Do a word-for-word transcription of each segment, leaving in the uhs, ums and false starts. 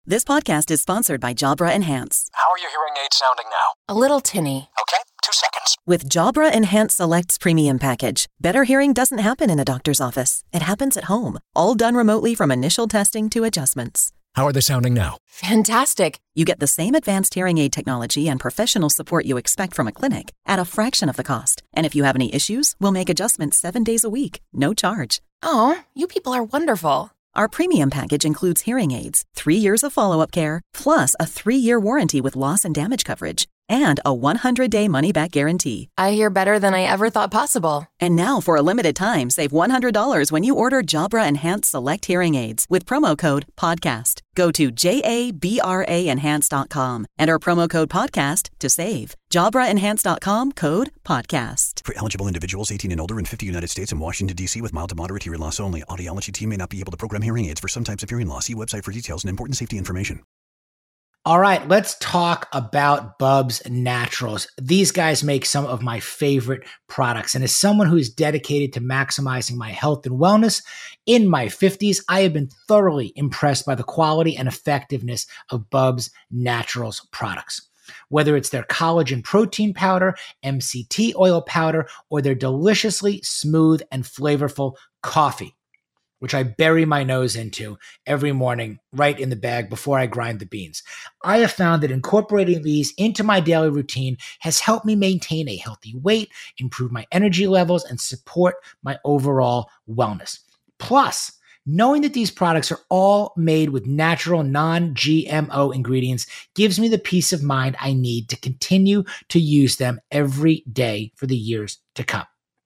This podcast is sponsored by Jabra Enhance. How are your hearing aids sounding now? A little tinny. Okay, two seconds. With Jabra Enhance Select's premium package, better hearing doesn't happen in a doctor's office. It happens at home, all done remotely from initial testing to adjustments. How are they sounding now? Fantastic. You get the same advanced hearing aid technology and professional support you expect from a clinic at a fraction of the cost. And if you have any issues, we'll make adjustments seven days a week, no charge. Oh, you people are wonderful. Our premium package includes hearing aids, three years of follow-up care, plus a three-year warranty with loss and damage coverage, and a one hundred day money-back guarantee. I hear better than I ever thought possible. And now, for a limited time, save one hundred dollars when you order Jabra Enhance Select Hearing Aids with promo code PODCAST. Go to jabra enhance dot com, enter promo code PODCAST to save. jabra enhance dot com, code PODCAST. For eligible individuals eighteen and older in fifty United States and Washington, D C with mild to moderate hearing loss only. Audiology team may not be able to program hearing aids for some types of hearing loss. See website for details and important safety information. All right, let's talk about Bubs Naturals. These guys make some of my favorite products. And as someone who is dedicated to maximizing my health and wellness in my fifties, I have been thoroughly impressed by the quality and effectiveness of Bubs Naturals products. Whether it's their collagen protein powder, M C T oil powder, or their deliciously smooth and flavorful coffee, which I bury my nose into every morning right in the bag before I grind the beans. I have found that incorporating these into my daily routine has helped me maintain a healthy weight, improve my energy levels, and support my overall wellness. Plus, knowing that these products are all made with natural, non-G M O ingredients gives me the peace of mind I need to continue to use them every day for the years to come.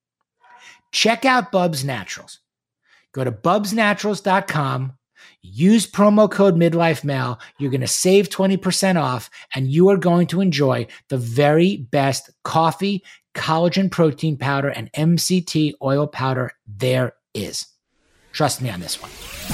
Check out Bubs Naturals. Go to bubs naturals dot com, use promo code MidlifeMail. You're going to save twenty percent off, and you are going to enjoy the very best coffee, collagen protein powder, and M C T oil powder there is. Trust me on this one.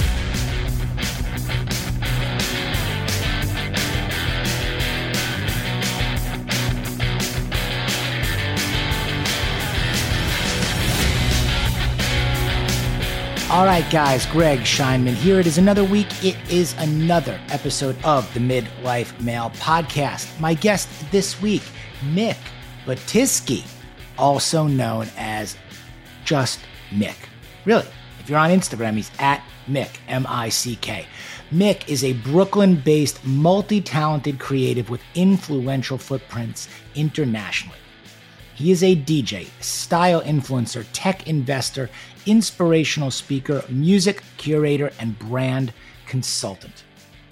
All right, guys, Greg Scheinman here. It is another week. It is another episode of the Midlife Mail podcast. My guest this week, Mick Batyski, also known as just Mick. Really, if you're on Instagram, he's at Mick, M I C K. Mick is a Brooklyn-based, multi-talented creative with influential footprints internationally. He is a D J, style influencer, tech investor, inspirational speaker, music curator, and brand consultant.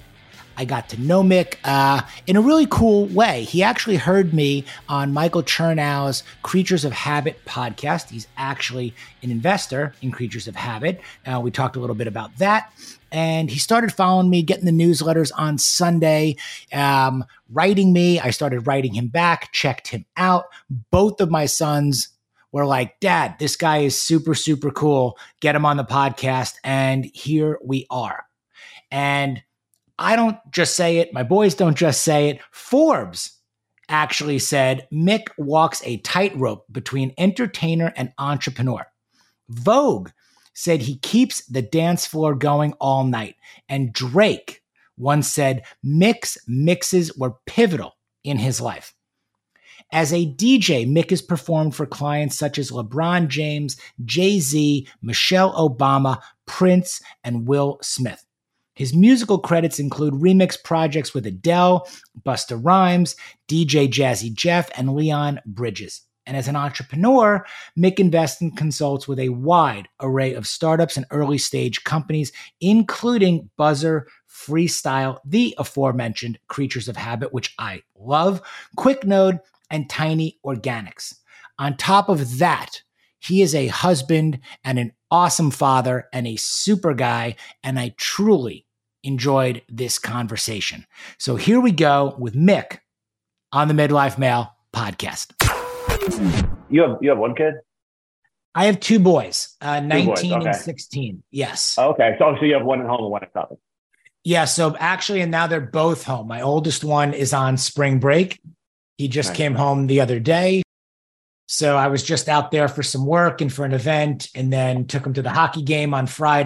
I got to know Mick uh, in a really cool way. He actually heard me on Michael Chernow's Creatures of Habit podcast. He's actually an investor in Creatures of Habit. Uh, we talked a little bit about that. And he started following me, getting the newsletters on Sunday, um, writing me. I started writing him back, checked him out. Both of my sons were like, Dad, this guy is super, super cool. Get him on the podcast. And here we are. And I don't just say it. My boys don't just say it. Forbes actually said Mick walks a tightrope between entertainer and entrepreneur. Vogue said he keeps the dance floor going all night. And Drake once said Mick's mixes were pivotal in his life. As a D J, Mick has performed for clients such as LeBron James, Jay-Z, Michelle Obama, Prince, and Will Smith. His musical credits include remix projects with Adele, Busta Rhymes, D J Jazzy Jeff, and Leon Bridges. And as an entrepreneur, Mick invests and consults with a wide array of startups and early stage companies, including Buzzer, Freestyle, the aforementioned Creatures of Habit, which I love, QuickNode, and Tiny Organics. On top of that, he is a husband and an awesome father and a super guy, and I truly enjoyed this conversation. So here we go with Mick on the Midlife Mail podcast. You have you have one kid? I have two boys, uh, two nineteen boys, okay. and sixteen. Yes. Okay, so so you have one at home and one at college. Yeah. So actually, and now they're both home. My oldest one is on spring break. He just Nice. came home the other day. So I was just out there for some work and for an event, and then took him to the hockey game on Friday.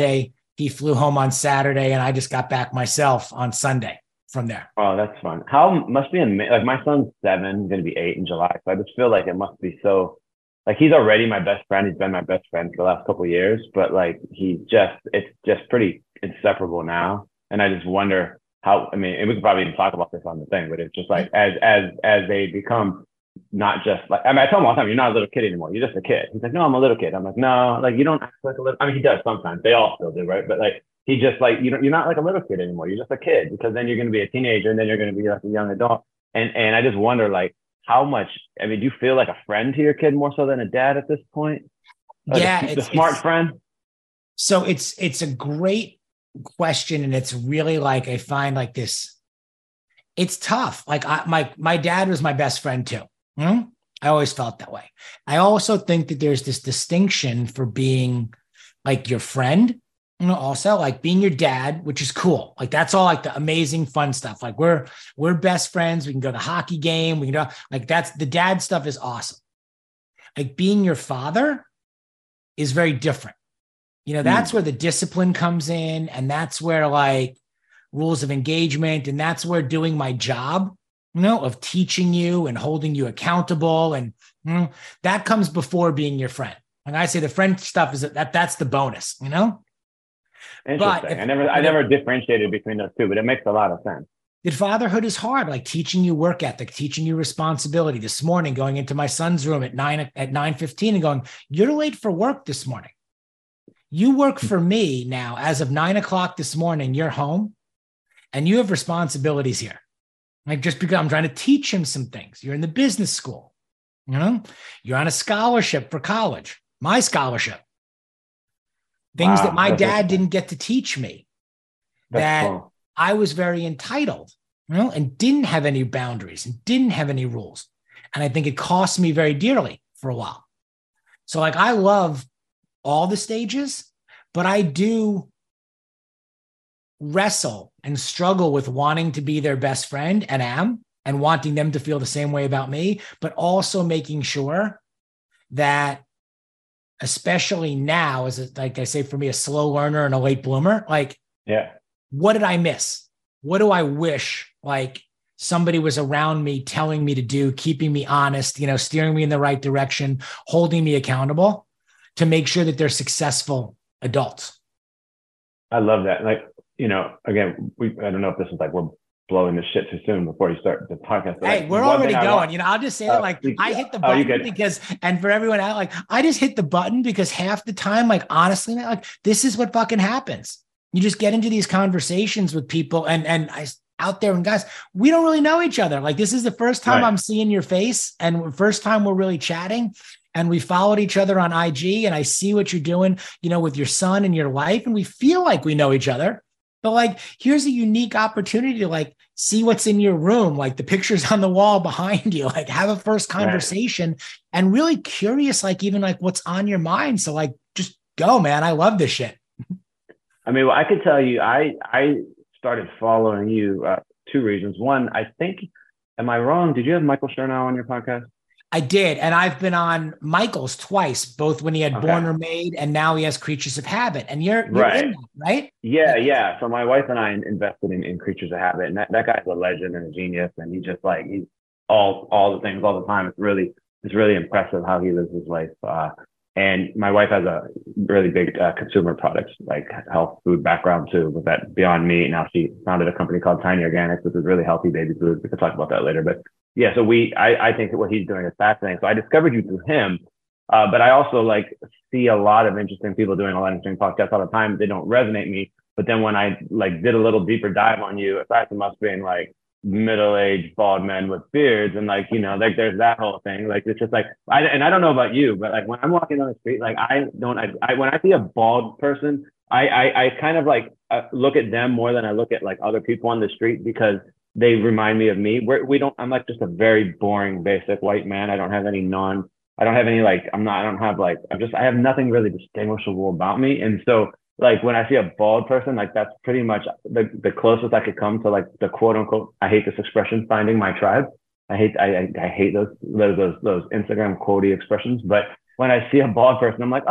he flew home on Saturday and I just got back myself on Sunday from there. Oh, that's fun. How must be amazing. Like my son's seven, going to be eight in July. So I just feel like it must be so, like he's already my best friend. He's been my best friend for the last couple of years, but like he just, it's just pretty inseparable now. And I just wonder how, I mean, and we could probably even talk about this on the thing, but it's just like, as, as, as they become not just like, I mean, I tell him all the time, you're not a little kid anymore. You're just a kid. He's like, no, I'm a little kid. I'm like, no, like you don't act like a little, I mean, he does sometimes. They all still do, right? But like, he just like, you don't, you're not like a little kid anymore. You're just a kid, because then you're going to be a teenager and then you're going to be like a young adult. And, and I just wonder like how much, I mean, do you feel like a friend to your kid more so than a dad at this point? Like yeah. The, the smart it's, friend. So it's, it's a great question. And it's really like, I find like this, it's tough. Like I, my, my dad was my best friend too. Hmm? I always felt that way. I also think that there's this distinction for being like your friend, you know, also like being your dad, which is cool. Like that's all like the amazing fun stuff. Like we're, we're best friends. We can go to the hockey game. We can go like, that's the dad stuff is awesome. Like being your father is very different. You know, that's mm. where the discipline comes in. And that's where like rules of engagement. And that's where doing my job, you know, of teaching you and holding you accountable. And you know, that comes before being your friend. And I say the friend stuff is that that's the bonus, you know? Interesting. If, I never, I never differentiated between those two, but it makes a lot of sense. That fatherhood is hard, like teaching you work ethic, teaching you responsibility. This morning, going into my son's room at nine at nine fifteen and going, "You're late for work this morning. You work for me now. As of nine o'clock this morning, you're home, and you have responsibilities here." Like just because I'm trying to teach him some things. You're in the business school, you know. You're on a scholarship for college. My scholarship. Things wow, that my dad didn't get to teach me, that's that cool. I was very entitled, you know, and didn't have any boundaries and didn't have any rules. And I think it cost me very dearly for a while. So like, I love all the stages, but I do wrestle and struggle with wanting to be their best friend and am, and wanting them to feel the same way about me, but also making sure that, especially now, as a, like I say, for me, a slow learner and a late bloomer, like, yeah, what did I miss? What do I wish like somebody was around me telling me to do, keeping me honest, you know, steering me in the right direction, holding me accountable to make sure that they're successful adults. I love that. Like, you know, again, we, I don't know if this is like, we're blowing this shit too soon before you start the podcast. Hey, like, we're already going, want, you know, I'll just say uh, that like you, I hit the button oh, because, and for everyone out, like I just hit the button because half the time, like, honestly, man, like this is what fucking happens. You just get into these conversations with people and, and I out there and guys, we don't really know each other. Like this is the first time right. I'm seeing your face and first time we're really chatting, and we followed each other on I G and I see what you're doing, you know, with your son and your life. And we feel like we know each other. But like, here's a unique opportunity to like see what's in your room, like the pictures on the wall behind you, like have a first conversation right. and really curious, like even like what's on your mind. So like, just go, man. I love this shit. I mean, well, I could tell you, I, I started following you, uh, two reasons. One, I think, am I wrong? Did you have Michael Chernow on your podcast? I did. And I've been on Michael's twice, both when he had okay. Born or Made, and now he has Creatures of Habit. And you're, you're right. in that, right? Yeah, yeah. So my wife and I invested in, in Creatures of Habit, and that, that guy's a legend and a genius. And he just like, he's all, all the things all the time. It's really, it's really impressive how he lives his life. Uh, and my wife has a really big uh, consumer products, like health food background too, with that Beyond Meat. Now she founded a company called Tiny Organics, which is really healthy baby food. We could talk about that later, but yeah, so we, I, I think that what he's doing is fascinating. So I discovered you through him, uh, but I also like see a lot of interesting people doing a lot of interesting podcasts all the time. They don't resonate me, but then when I like did a little deeper dive on you, aside from us being like middle-aged bald men with beards and like, you know, like there's that whole thing. Like it's just like, I, and I don't know about you, but like when I'm walking on the street, like I don't, I, I when I see a bald person, I, I, I kind of like uh, look at them more than I look at like other people on the street because they remind me of me. We're, we don't, I'm like just a very boring, basic white man. I don't have any non, I don't have any like, I'm not, I don't have like, I'm just, I have nothing really distinguishable about me. And so like when I see a bald person, like that's pretty much the, the closest I could come to like the quote unquote, I hate this expression, finding my tribe. I hate, I, I, I hate those, those, those, those Instagram quotey expressions. But when I see a bald person, I'm like, oh,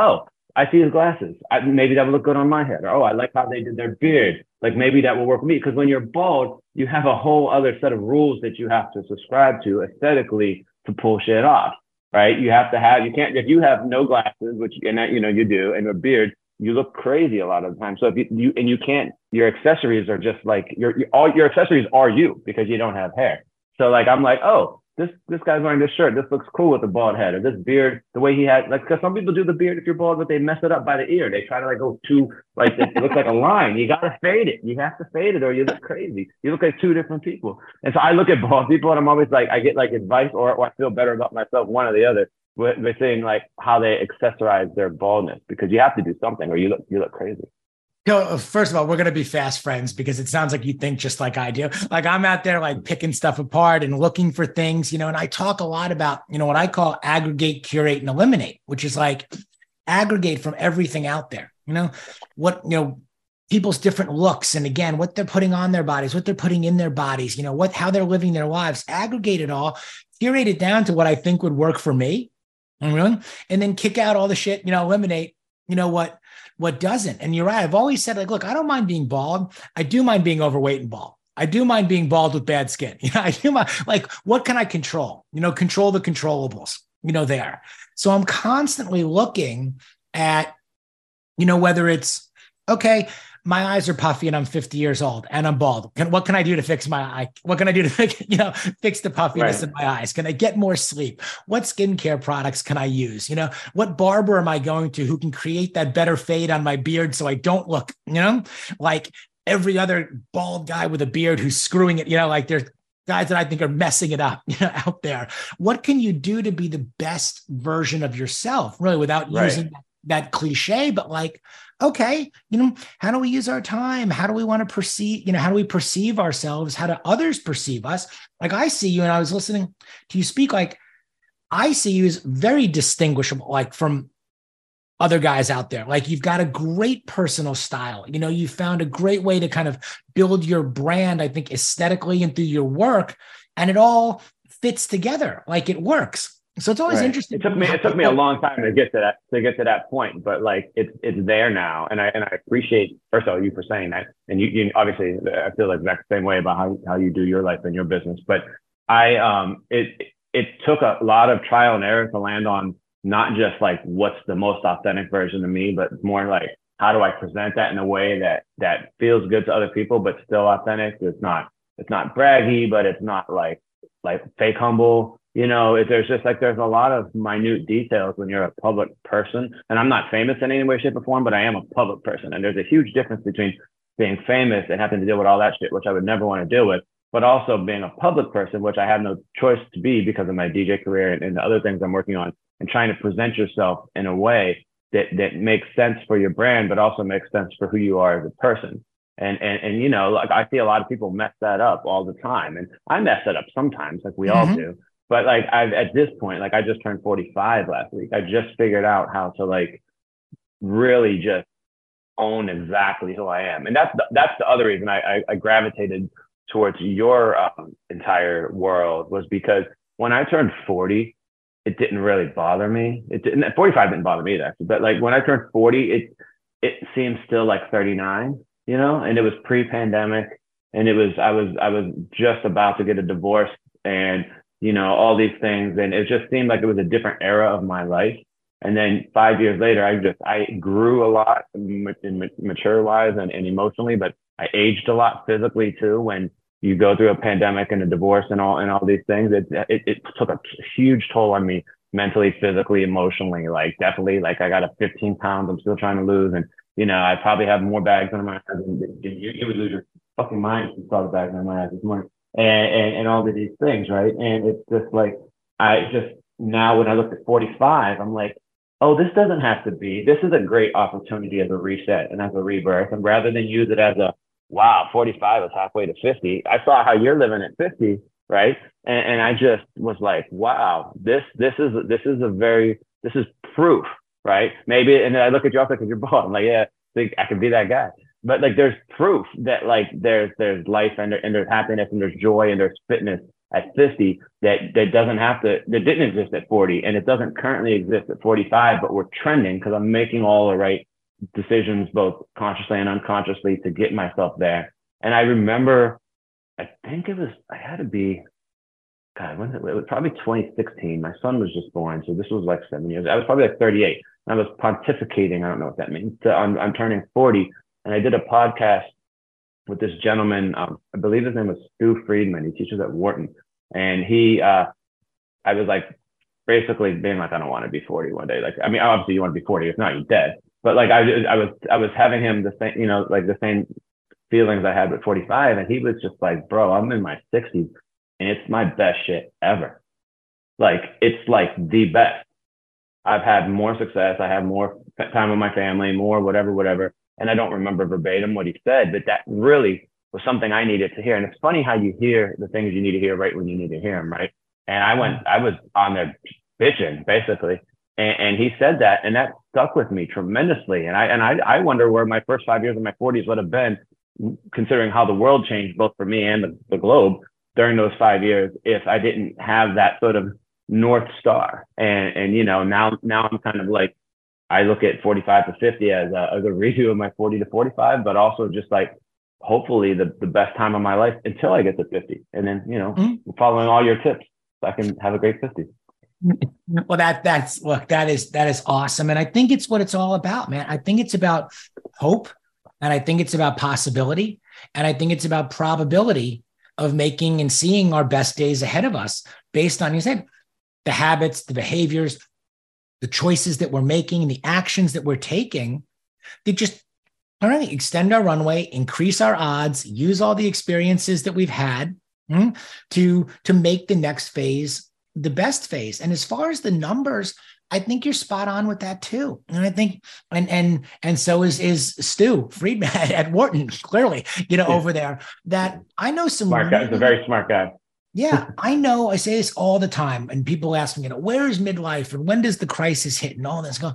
I see his glasses. I, maybe that would look good on my head. Or, oh, I like how they did their beard. Like maybe that will work for me. Because when you're bald, you have a whole other set of rules that you have to subscribe to aesthetically to pull shit off, right? You have to have, you can't, if you have no glasses, which, and that, you know, you do, and a beard, you look crazy a lot of the time. So if you, you and you can't, your accessories are just like, your, your all your accessories are you because you don't have hair. So like, I'm like, oh, this this guy's wearing this shirt. This looks cool with the bald head, or this beard, the way he had, like, because some people do the beard if you're bald, but they mess it up by the ear. They try to like go too, like, it looks like a line. You got to fade it. You have to fade it or you look crazy. You look like two different people. And so I look at bald people and I'm always like, I get like advice or, or I feel better about myself, one or the other, with, with saying like how they accessorize their baldness, because you have to do something or you look, you look crazy. So first of all, we're going to be fast friends because it sounds like you think just like I do. Like I'm out there like picking stuff apart and looking for things, you know, and I talk a lot about, you know, what I call aggregate, curate, and eliminate, which is like aggregate from everything out there, you know, what, you know, people's different looks. And again, what they're putting on their bodies, what they're putting in their bodies, you know, what, how they're living their lives, aggregate it all, curate it down to what I think would work for me. And then kick out all the shit, you know, eliminate, you know, what, what doesn't. And you're right. I've always said, like, look, I don't mind being bald. I do mind being overweight and bald. I do mind being bald with bad skin. You know, I do mind, like, what can I control? You know, control the controllables, you know, there. So I'm constantly looking at, you know, whether it's, okay, my eyes are puffy and I'm fifty years old and I'm bald. Can, what can I do to fix my eye? What can I do to fix, you know, fix the puffiness right. in my eyes? Can I get more sleep? What skincare products can I use? You know, what barber am I going to who can create that better fade on my beard so I don't look, you know, like every other bald guy with a beard who's screwing it, you know, like there's guys that I think are messing it up, you know, out there. What can you do to be the best version of yourself, really, without right. using that, that cliche, but like, okay, you know, how do we use our time? How do we want to perceive, you know, how do we perceive ourselves? How do others perceive us? Like I see you and I was listening to you speak, like I see you as very distinguishable, like from other guys out there. Like you've got a great personal style. You know, you found a great way to kind of build your brand, I think, aesthetically and through your work, and it all fits together. Like it works. So it's always right. interesting. It took me it took me a long time to get to that to get to that point, but like it's it's there now, and I and I appreciate first of all you for saying that, and you, you obviously I feel the exact same way about how how you do your life and your business. But I um it it took a lot of trial and error to land on not just like what's the most authentic version of me, but more like how do I present that in a way that that feels good to other people, but still authentic. It's not it's not braggy, but it's not like like fake humble. You know, if there's just like, there's a lot of minute details when you're a public person, and I'm not famous in any way, shape or form, but I am a public person. And there's a huge difference between being famous and having to deal with all that shit, which I would never want to deal with, but also being a public person, which I have no choice to be because of my D J career and, and the other things I'm working on, and trying to present yourself in a way that, that makes sense for your brand, but also makes sense for who you are as a person. And, and, and, you know, like I see a lot of people mess that up all the time. And I mess it up sometimes, like we mm-hmm. all do. But like I've at this point, like I just turned forty-five last week. I just figured out how to like really just own exactly who I am. And that's the, that's the other reason I, I, I gravitated towards your um, entire world, was because when I turned forty, it didn't really bother me. It didn't, forty-five didn't bother me either, actually. But like when I turned forty, it it seemed still like thirty-nine, you know, and it was pre-pandemic, and it was I was I was just about to get a divorce, and you know, all these things. And it just seemed like it was a different era of my life. And then five years later, I just, I grew a lot in mature wise and, and emotionally, but I aged a lot physically too. When you go through a pandemic and a divorce and all, and all these things, it, it, it took a huge toll on me mentally, physically, emotionally. Like definitely, like I got a fifteen pounds I'm still trying to lose. And, you know, I probably have more bags under my eyes than you, you would lose your fucking mind if you saw the bags under my eyes this morning. And, and, and all of these things, right? And it's just like, I just, now when I look at forty-five, I'm like, oh, this doesn't have to be, this is a great opportunity as a reset and as a rebirth. And rather than use it as a, wow, forty-five is halfway to fifty, I saw how you're living at fifty, right? And, and I just was like, wow, this, this is, this is a very, this is proof, right? Maybe, and then I look at you also because you're bald. I'm like, yeah, I think I can be that guy. But like, there's proof that like there's there's life and, there, and there's happiness and there's joy and there's fitness at fifty that, that doesn't have to, that didn't exist at forty, and it doesn't currently exist at forty-five, but we're trending because I'm making all the right decisions, both consciously and unconsciously, to get myself there. And I remember, I think it was, I had to be, God, when it, it was probably twenty sixteen. My son was just born, so this was like seven years. I was probably like thirty-eight. And I was pontificating. I don't know what that means. So I'm, I'm turning forty, and I did a podcast with this gentleman. Um, I believe his name was Stu Friedman. He teaches at Wharton, and he, uh, I was like, basically being like, I don't want to be forty one day. Like, I mean, obviously you want to be forty. If not, you're dead. But like, I, I was, I was having him the same, you know, like the same feelings I had with forty-five, and he was just like, bro, I'm in my sixties, and it's my best shit ever. Like, it's like the best. I've had more success. I have more time with my family, more whatever, whatever. And I don't remember verbatim what he said, but that really was something I needed to hear. And it's funny how you hear the things you need to hear right when you need to hear them, right? And I went, I was on there bitching, basically. And, and he said that, and that stuck with me tremendously. And I and I, I wonder where my first five years of my forties would have been, considering how the world changed, both for me and the, the globe during those five years, if I didn't have that sort of North Star. And, and you know, now, now I'm kind of like, I look at forty-five to fifty as a, as a redo of my forty to forty-five, but also just like, hopefully the, the best time of my life until I get to fifty. And then, you know, mm-hmm. following all your tips, so I can have a great fifty. Well, that that's look, that is, that is awesome. And I think it's what it's all about, man. I think it's about hope, and I think it's about possibility, and I think it's about probability of making and seeing our best days ahead of us based on, you said, the habits, the behaviors, the choices that we're making, the actions that we're taking. They just extend our runway, increase our odds, use all the experiences that we've had mm, to, to make the next phase the best phase. And as far as the numbers, I think you're spot on with that too. And I think, and and and so is is Stu Friedman at Wharton, clearly, you know, over there. That I know some smart guy. He's a very smart guy. Yeah, I know. I say this all the time, and people ask me, you know, where is midlife, and when does the crisis hit, and all this. Go,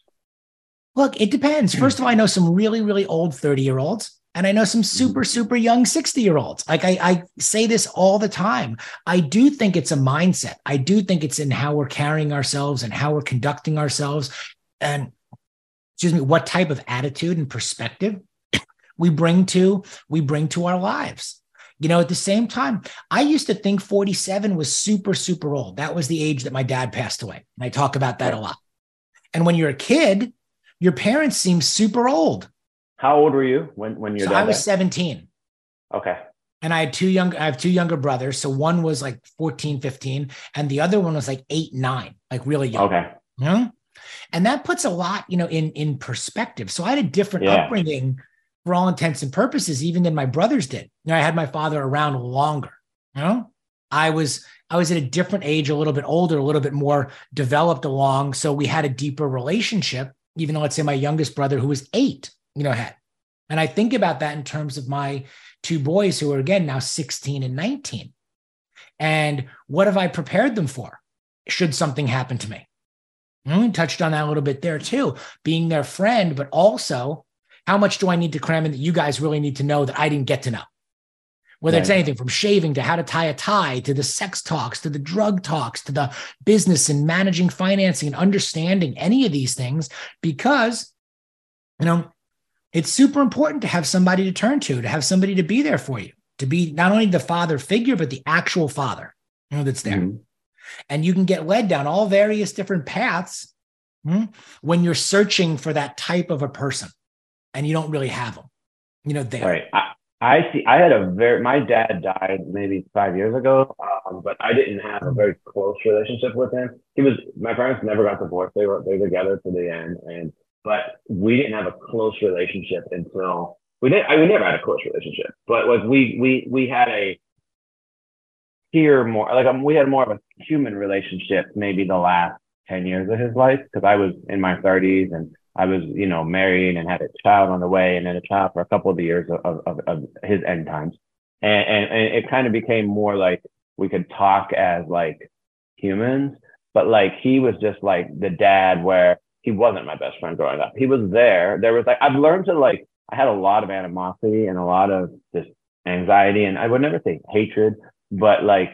look, it depends. First of all, I know some really, really old thirty-year-olds. And I know some super, super young sixty-year-olds. Like I, I say this all the time. I do think it's a mindset. I do think it's in how we're carrying ourselves and how we're conducting ourselves, and excuse me, what type of attitude and perspective we bring to we bring to our lives. You know, at the same time, I used to think forty-seven was super, super old. That was the age that my dad passed away. And I talk about that a lot. And when you're a kid, your parents seem super old. How old were you when, when your so dad I was died? seventeen. Okay. And I had two young, I have two younger brothers. So one was like fourteen, fifteen, and the other one was like eight, nine, like really young. Okay. You know? And that puts a lot, you know, in, in perspective. So I had a different yeah. upbringing for all intents and purposes, even than my brothers did. You know, I had my father around longer. You know, I was, I was at a different age, a little bit older, a little bit more developed along. So we had a deeper relationship, even though let's say my youngest brother, who was eight, you know, had. And I think about that in terms of my two boys who are, again, now sixteen and nineteen. And what have I prepared them for? Should something happen to me? We touched on that a little bit there too, being their friend, but also how much do I need to cram in that you guys really need to know that I didn't get to know? Whether right. it's anything from shaving to how to tie a tie, to the sex talks, to the drug talks, to the business and managing financing and understanding any of these things, because, you know, it's super important to have somebody to turn to, to have somebody to be there for you, to be not only the father figure, but the actual father, you know, that's there. Mm-hmm. And you can get led down all various different paths hmm, when you're searching for that type of a person and you don't really have them, you know, there. Right. I, I see. I had a very, my dad died maybe five years ago, um, but I didn't have a very close relationship with him. He was, my parents never got divorced. They were, they were together to the end. And But we didn't have a close relationship until we didn't. I we never had a close relationship, but like we we we had a peer more like um, we had more of a human relationship maybe the last ten years of his life, because I was in my thirties and I was you know married and had a child on the way, and then a child for a couple of the years of of, of his end times, and, and and it kind of became more like we could talk as like humans, but like he was just like the dad where. He wasn't my best friend growing up. He was there. There was like, I've learned to like, I had a lot of animosity and a lot of just anxiety, and I would never say hatred, but like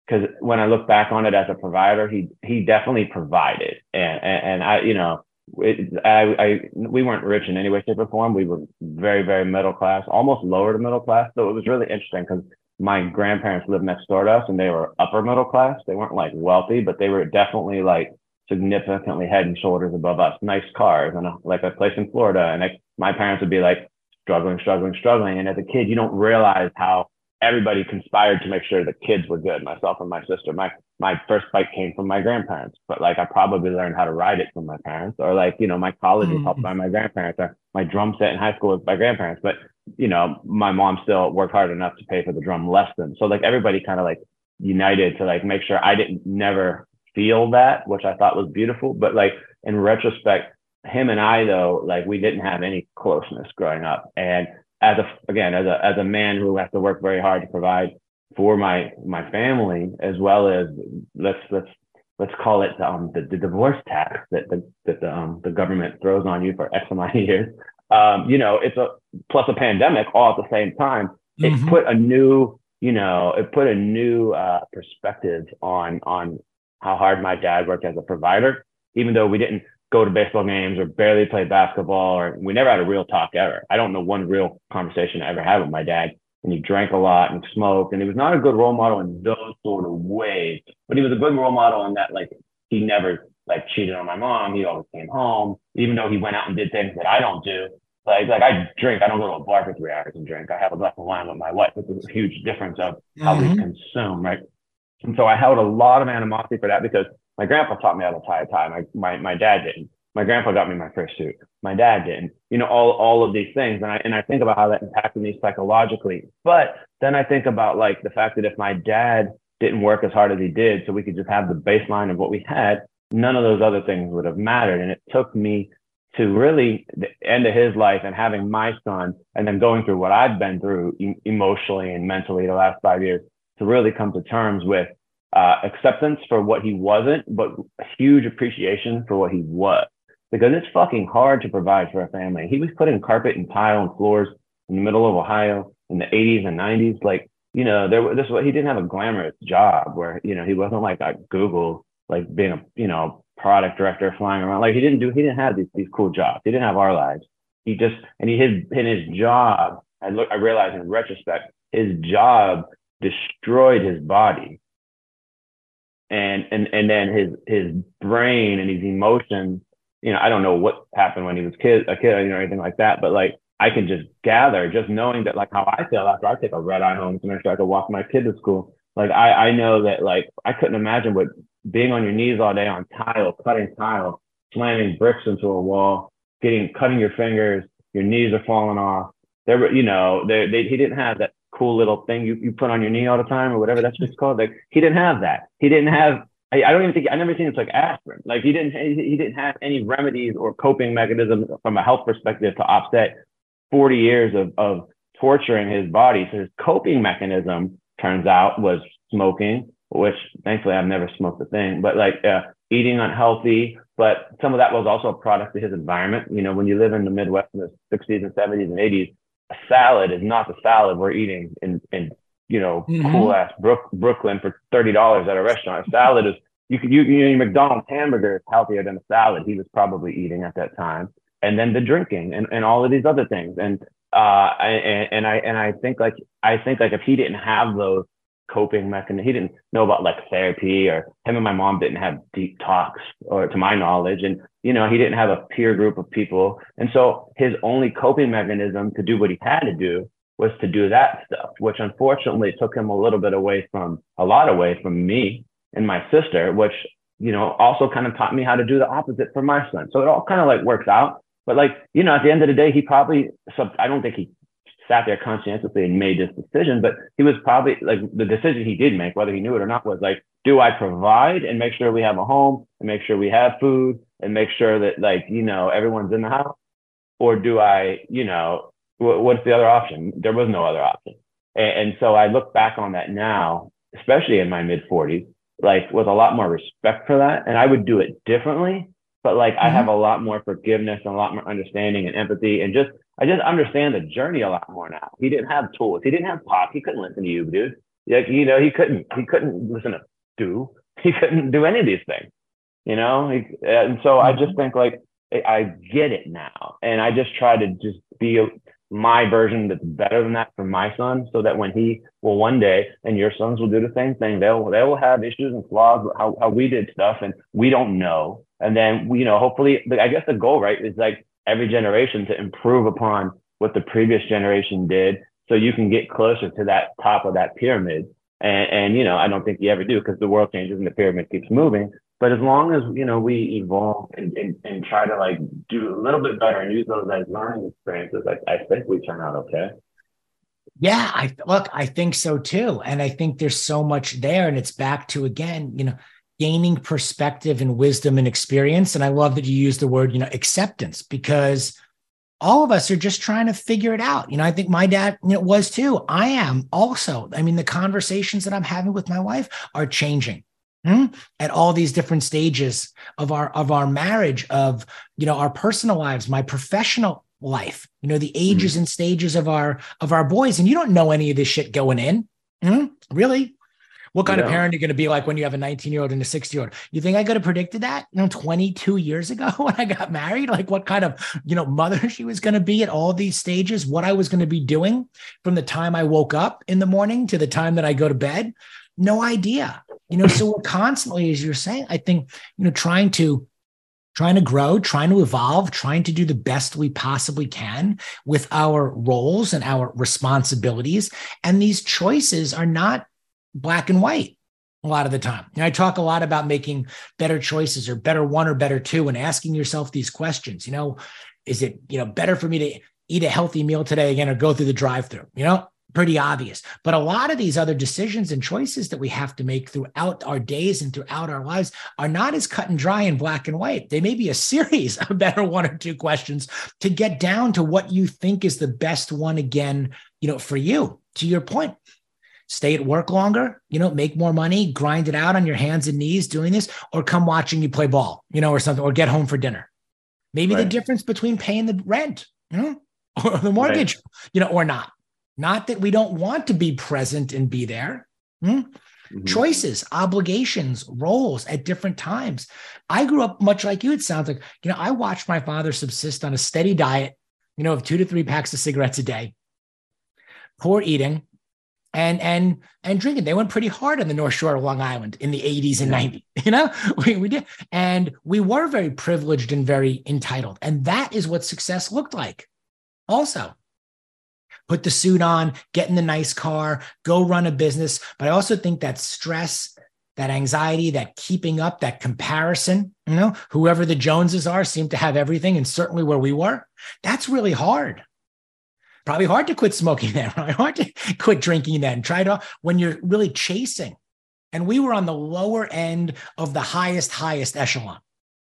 because when I look back on it as a provider, he he definitely provided, and and, and I you know it, I, I we weren't rich in any way, shape, or form. We were very very middle class, almost lower to middle class. So it was really interesting because my grandparents lived next door to us, and they were upper middle class. They weren't like wealthy, but they were definitely like significantly head and shoulders above us. Nice cars and a, like a place in Florida, and I, my parents would be like struggling, struggling, struggling. And as a kid, you don't realize how everybody conspired to make sure the kids were good. Myself and my sister. My my first bike came from my grandparents, but like I probably learned how to ride it from my parents, or like you know my college was helped by my grandparents, or my drum set in high school was by grandparents. But you know my mom still worked hard enough to pay for the drum lesson. So like everybody kind of like united to like make sure I didn't never feel that, which I thought was beautiful. But like in retrospect, him and I though, like we didn't have any closeness growing up. And as a, again, as a, as a man who has to work very hard to provide for my, my family, as well as let's, let's, let's call it, um, the, the divorce tax that the, that the, um, the government throws on you for X amount of years. Um, you know, it's a, plus a pandemic all at the same time. It mm-hmm. put a new, you know, it put a new, uh, perspective on, on how hard my dad worked as a provider, even though we didn't go to baseball games or barely play basketball, or we never had a real talk ever. I don't know one real conversation I ever had with my dad. And he drank a lot and smoked, and he was not a good role model in those sort of ways, but he was a good role model in that, like, he never like cheated on my mom. He always came home, even though he went out and did things that I don't do. Like, like I drink, I don't go to a bar for three hours and drink. I have a glass of wine with my wife. It's a huge difference of how mm-hmm. we consume, right? And so I held a lot of animosity for that because my grandpa taught me how to tie a tie. My, my, my dad didn't. My grandpa got me my first suit. My dad didn't. You know, all, all of these things. And I, and I think about how that impacted me psychologically. But then I think about like the fact that if my dad didn't work as hard as he did, so we could just have the baseline of what we had, none of those other things would have mattered. And it took me to really the end of his life and having my son and then going through what I've been through e- emotionally and mentally the last five years to really come to terms with uh, acceptance for what he wasn't, but a huge appreciation for what he was. Because it's fucking hard to provide for a family. He was putting carpet and tile and floors in the middle of Ohio in the eighties and nineties. Like, you know, there this was, he didn't have a glamorous job where, you know, he wasn't like at Google, like being a, you know, product director flying around. Like he didn't do, he didn't have these, these cool jobs. He didn't have our lives. He just, and he, his, in his job, I look, I realized in retrospect, his job destroyed his body. And, and, and then his, his brain and his emotions, you know, I don't know what happened when he was kid, a kid, you know, anything like that. But like, I can just gather, just knowing that like how I feel after I take a red eye home to make sure I can walk my kid to school. Like, I, I know that like, I couldn't imagine what being on your knees all day on tile, cutting tile, slamming bricks into a wall, getting, cutting your fingers, your knees are falling off. There were, you know, they, they, he didn't have that cool little thing you, you put on your knee all the time or whatever that's just called. Like, he didn't have that. He didn't have, I, I don't even think, I never seen it's like aspirin. Like he didn't, he, he didn't have any remedies or coping mechanisms from a health perspective to offset forty years of, of torturing his body. So his coping mechanism, turns out, was smoking, which thankfully I've never smoked a thing, but like uh, eating unhealthy. But some of that was also a product of his environment. You know, when you live in the Midwest in the sixties and seventies and eighties, a salad is not the salad we're eating in, in you know, mm-hmm. cool ass Brook, Brooklyn for thirty dollars at a restaurant. A salad is, you could, you, you know, McDonald's hamburger is healthier than a salad he was probably eating at that time. And then the drinking and, and all of these other things. And, uh, and, and I, and I think like, I think like if he didn't have those coping mechanisms, he didn't know about like therapy, or him and my mom didn't have deep talks, or to my knowledge. And, you know, he didn't have a peer group of people. And so his only coping mechanism to do what he had to do was to do that stuff, which unfortunately took him a little bit away from, a lot away from me and my sister, which, you know, also kind of taught me how to do the opposite for my son. So it all kind of like works out. But like, you know, at the end of the day, he probably, so I don't think he sat there conscientiously and made this decision, but he was probably like, the decision he did make, whether he knew it or not, was like, do I provide and make sure we have a home and make sure we have food and make sure that like, you know, everyone's in the house? Or do I, you know, what's the other option? There was no other option. And, and so I look back on that now, especially in my mid forties, like with a lot more respect for that. And I would do it differently, but like mm-hmm. I have a lot more forgiveness and a lot more understanding and empathy. And just, I just understand the journey a lot more now. He didn't have tools. He didn't have pop. He couldn't listen to you, dude. Like, you know, he couldn't, he couldn't listen to Stu. He couldn't do any of these things, you know? He, and so I just think like, I get it now. And I just try to just be my version that's better than that for my son, so that when he will one day, and your sons will do the same thing, they'll, they will have issues and flaws, how, how we did stuff and we don't know. And then, you know, hopefully, I guess the goal, right, is like every generation to improve upon what the previous generation did, so you can get closer to that top of that pyramid. And, and you know, I don't think you ever do, because the world changes and the pyramid keeps moving. But as long as, you know, we evolve and, and, and try to like do a little bit better and use those as learning experiences, I, I think we turn out okay. Yeah, I look, I think so too. And I think there's so much there. And it's back to, again, you know, gaining perspective and wisdom and experience. And I love that you use the word, you know, acceptance, because all of us are just trying to figure it out. You know, I think my dad, you know, was too. I am also. I mean, the conversations that I'm having with my wife are changing hmm? at all these different stages of our, of our marriage, of, you know, our personal lives, my professional life, you know, the ages mm-hmm. and stages of our, of our boys. And you don't know any of this shit going in. Hmm? Really? What kind yeah. of parent are you going to be like when you have a nineteen year old and a sixty year old? You think I could have predicted that, you know, twenty-two years ago when I got married, like what kind of, you know, mother she was going to be at all these stages, what I was going to be doing from the time I woke up in the morning to the time that I go to bed? No idea. You know, so we're constantly, as you're saying, I think, you know, trying to, trying to grow, trying to evolve, trying to do the best we possibly can with our roles and our responsibilities. And these choices are not black and white a lot of the time. And I talk a lot about making better choices, or better one or better two, and asking yourself these questions. You know, is it, you know, better for me to eat a healthy meal today again, or go through the drive-through? You know, pretty obvious. But a lot of these other decisions and choices that we have to make throughout our days and throughout our lives are not as cut and dry and black and white. They may be a series of better one or two questions to get down to what you think is the best one again, you know, for you. To your point, stay at work longer, you know, make more money, grind it out on your hands and knees doing this, or come watching you play ball, you know, or something, or get home for dinner. Maybe right. the difference between paying the rent, you know, or the mortgage, right. you know, or not. Not that we don't want to be present and be there. Hmm? Mm-hmm. Choices, obligations, roles at different times. I grew up much like you. It sounds like, you know, I watched my father subsist on a steady diet, you know, of two to three packs of cigarettes a day, poor eating, and and and drinking. They went pretty hard on the North Shore of Long Island in the eighties and nineties, you know, we, we did. And we were very privileged and very entitled. And that is what success looked like. Also, put the suit on, get in the nice car, go run a business. But I also think that stress, that anxiety, that keeping up, that comparison, you know, whoever the Joneses are seem to have everything. And certainly where we were, that's really hard. Probably hard to quit smoking then, right? Hard to quit drinking then. Try to, when you're really chasing. And we were on the lower end of the highest, highest echelon.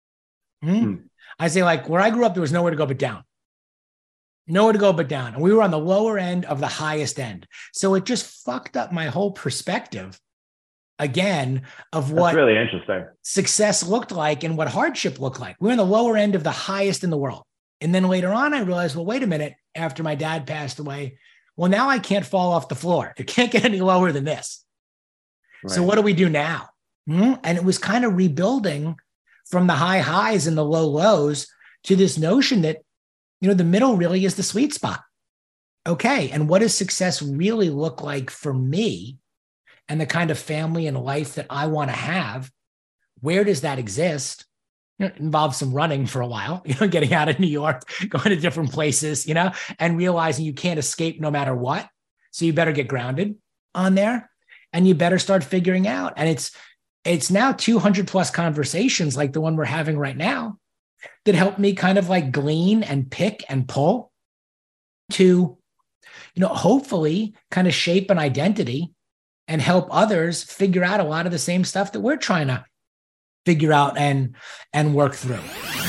Hmm? Hmm. I say, like, where I grew up, there was nowhere to go but down. Nowhere to go but down. And we were on the lower end of the highest end. So it just fucked up my whole perspective, again, of what That's really interesting. Success looked like and what hardship looked like. We were on the lower end of the highest in the world. And then later on, I realized, well, wait a minute, after my dad passed away, well, now I can't fall off the floor. It can't get any lower than this. Right. So what do we do now? Hmm? And it was kind of rebuilding from the high highs and the low lows to this notion that, you know, the middle really is the sweet spot. Okay. And what does success really look like for me and the kind of family and life that I want to have? Where does that exist? You know, it involves some running for a while, you know, getting out of New York, going to different places, you know, and realizing you can't escape no matter what. So you better get grounded on there, and you better start figuring out. And it's, it's now two hundred plus conversations like the one we're having right now that help me kind of like glean and pick and pull to, you know, hopefully kind of shape an identity and help others figure out a lot of the same stuff that we're trying to figure out and, and work through.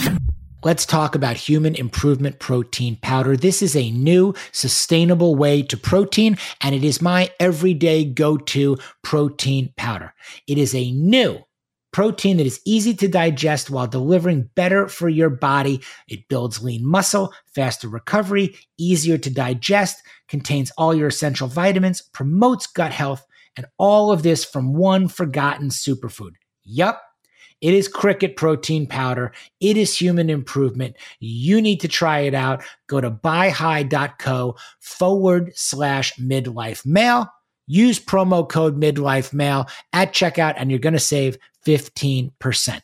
Let's talk about Human Improvement Protein Powder. This is a new, sustainable way to protein, and it is my everyday go-to protein powder. It is a new protein that is easy to digest while delivering better for your body. It builds lean muscle, faster recovery, easier to digest, contains all your essential vitamins, promotes gut health, And all of this from one forgotten superfood. Yup. It is cricket protein powder. It is human improvement. You need to try it out. Go to buyhigh.co forward slash midlife mail. Use promo code midlife mail at checkout and you're going to save fifteen percent.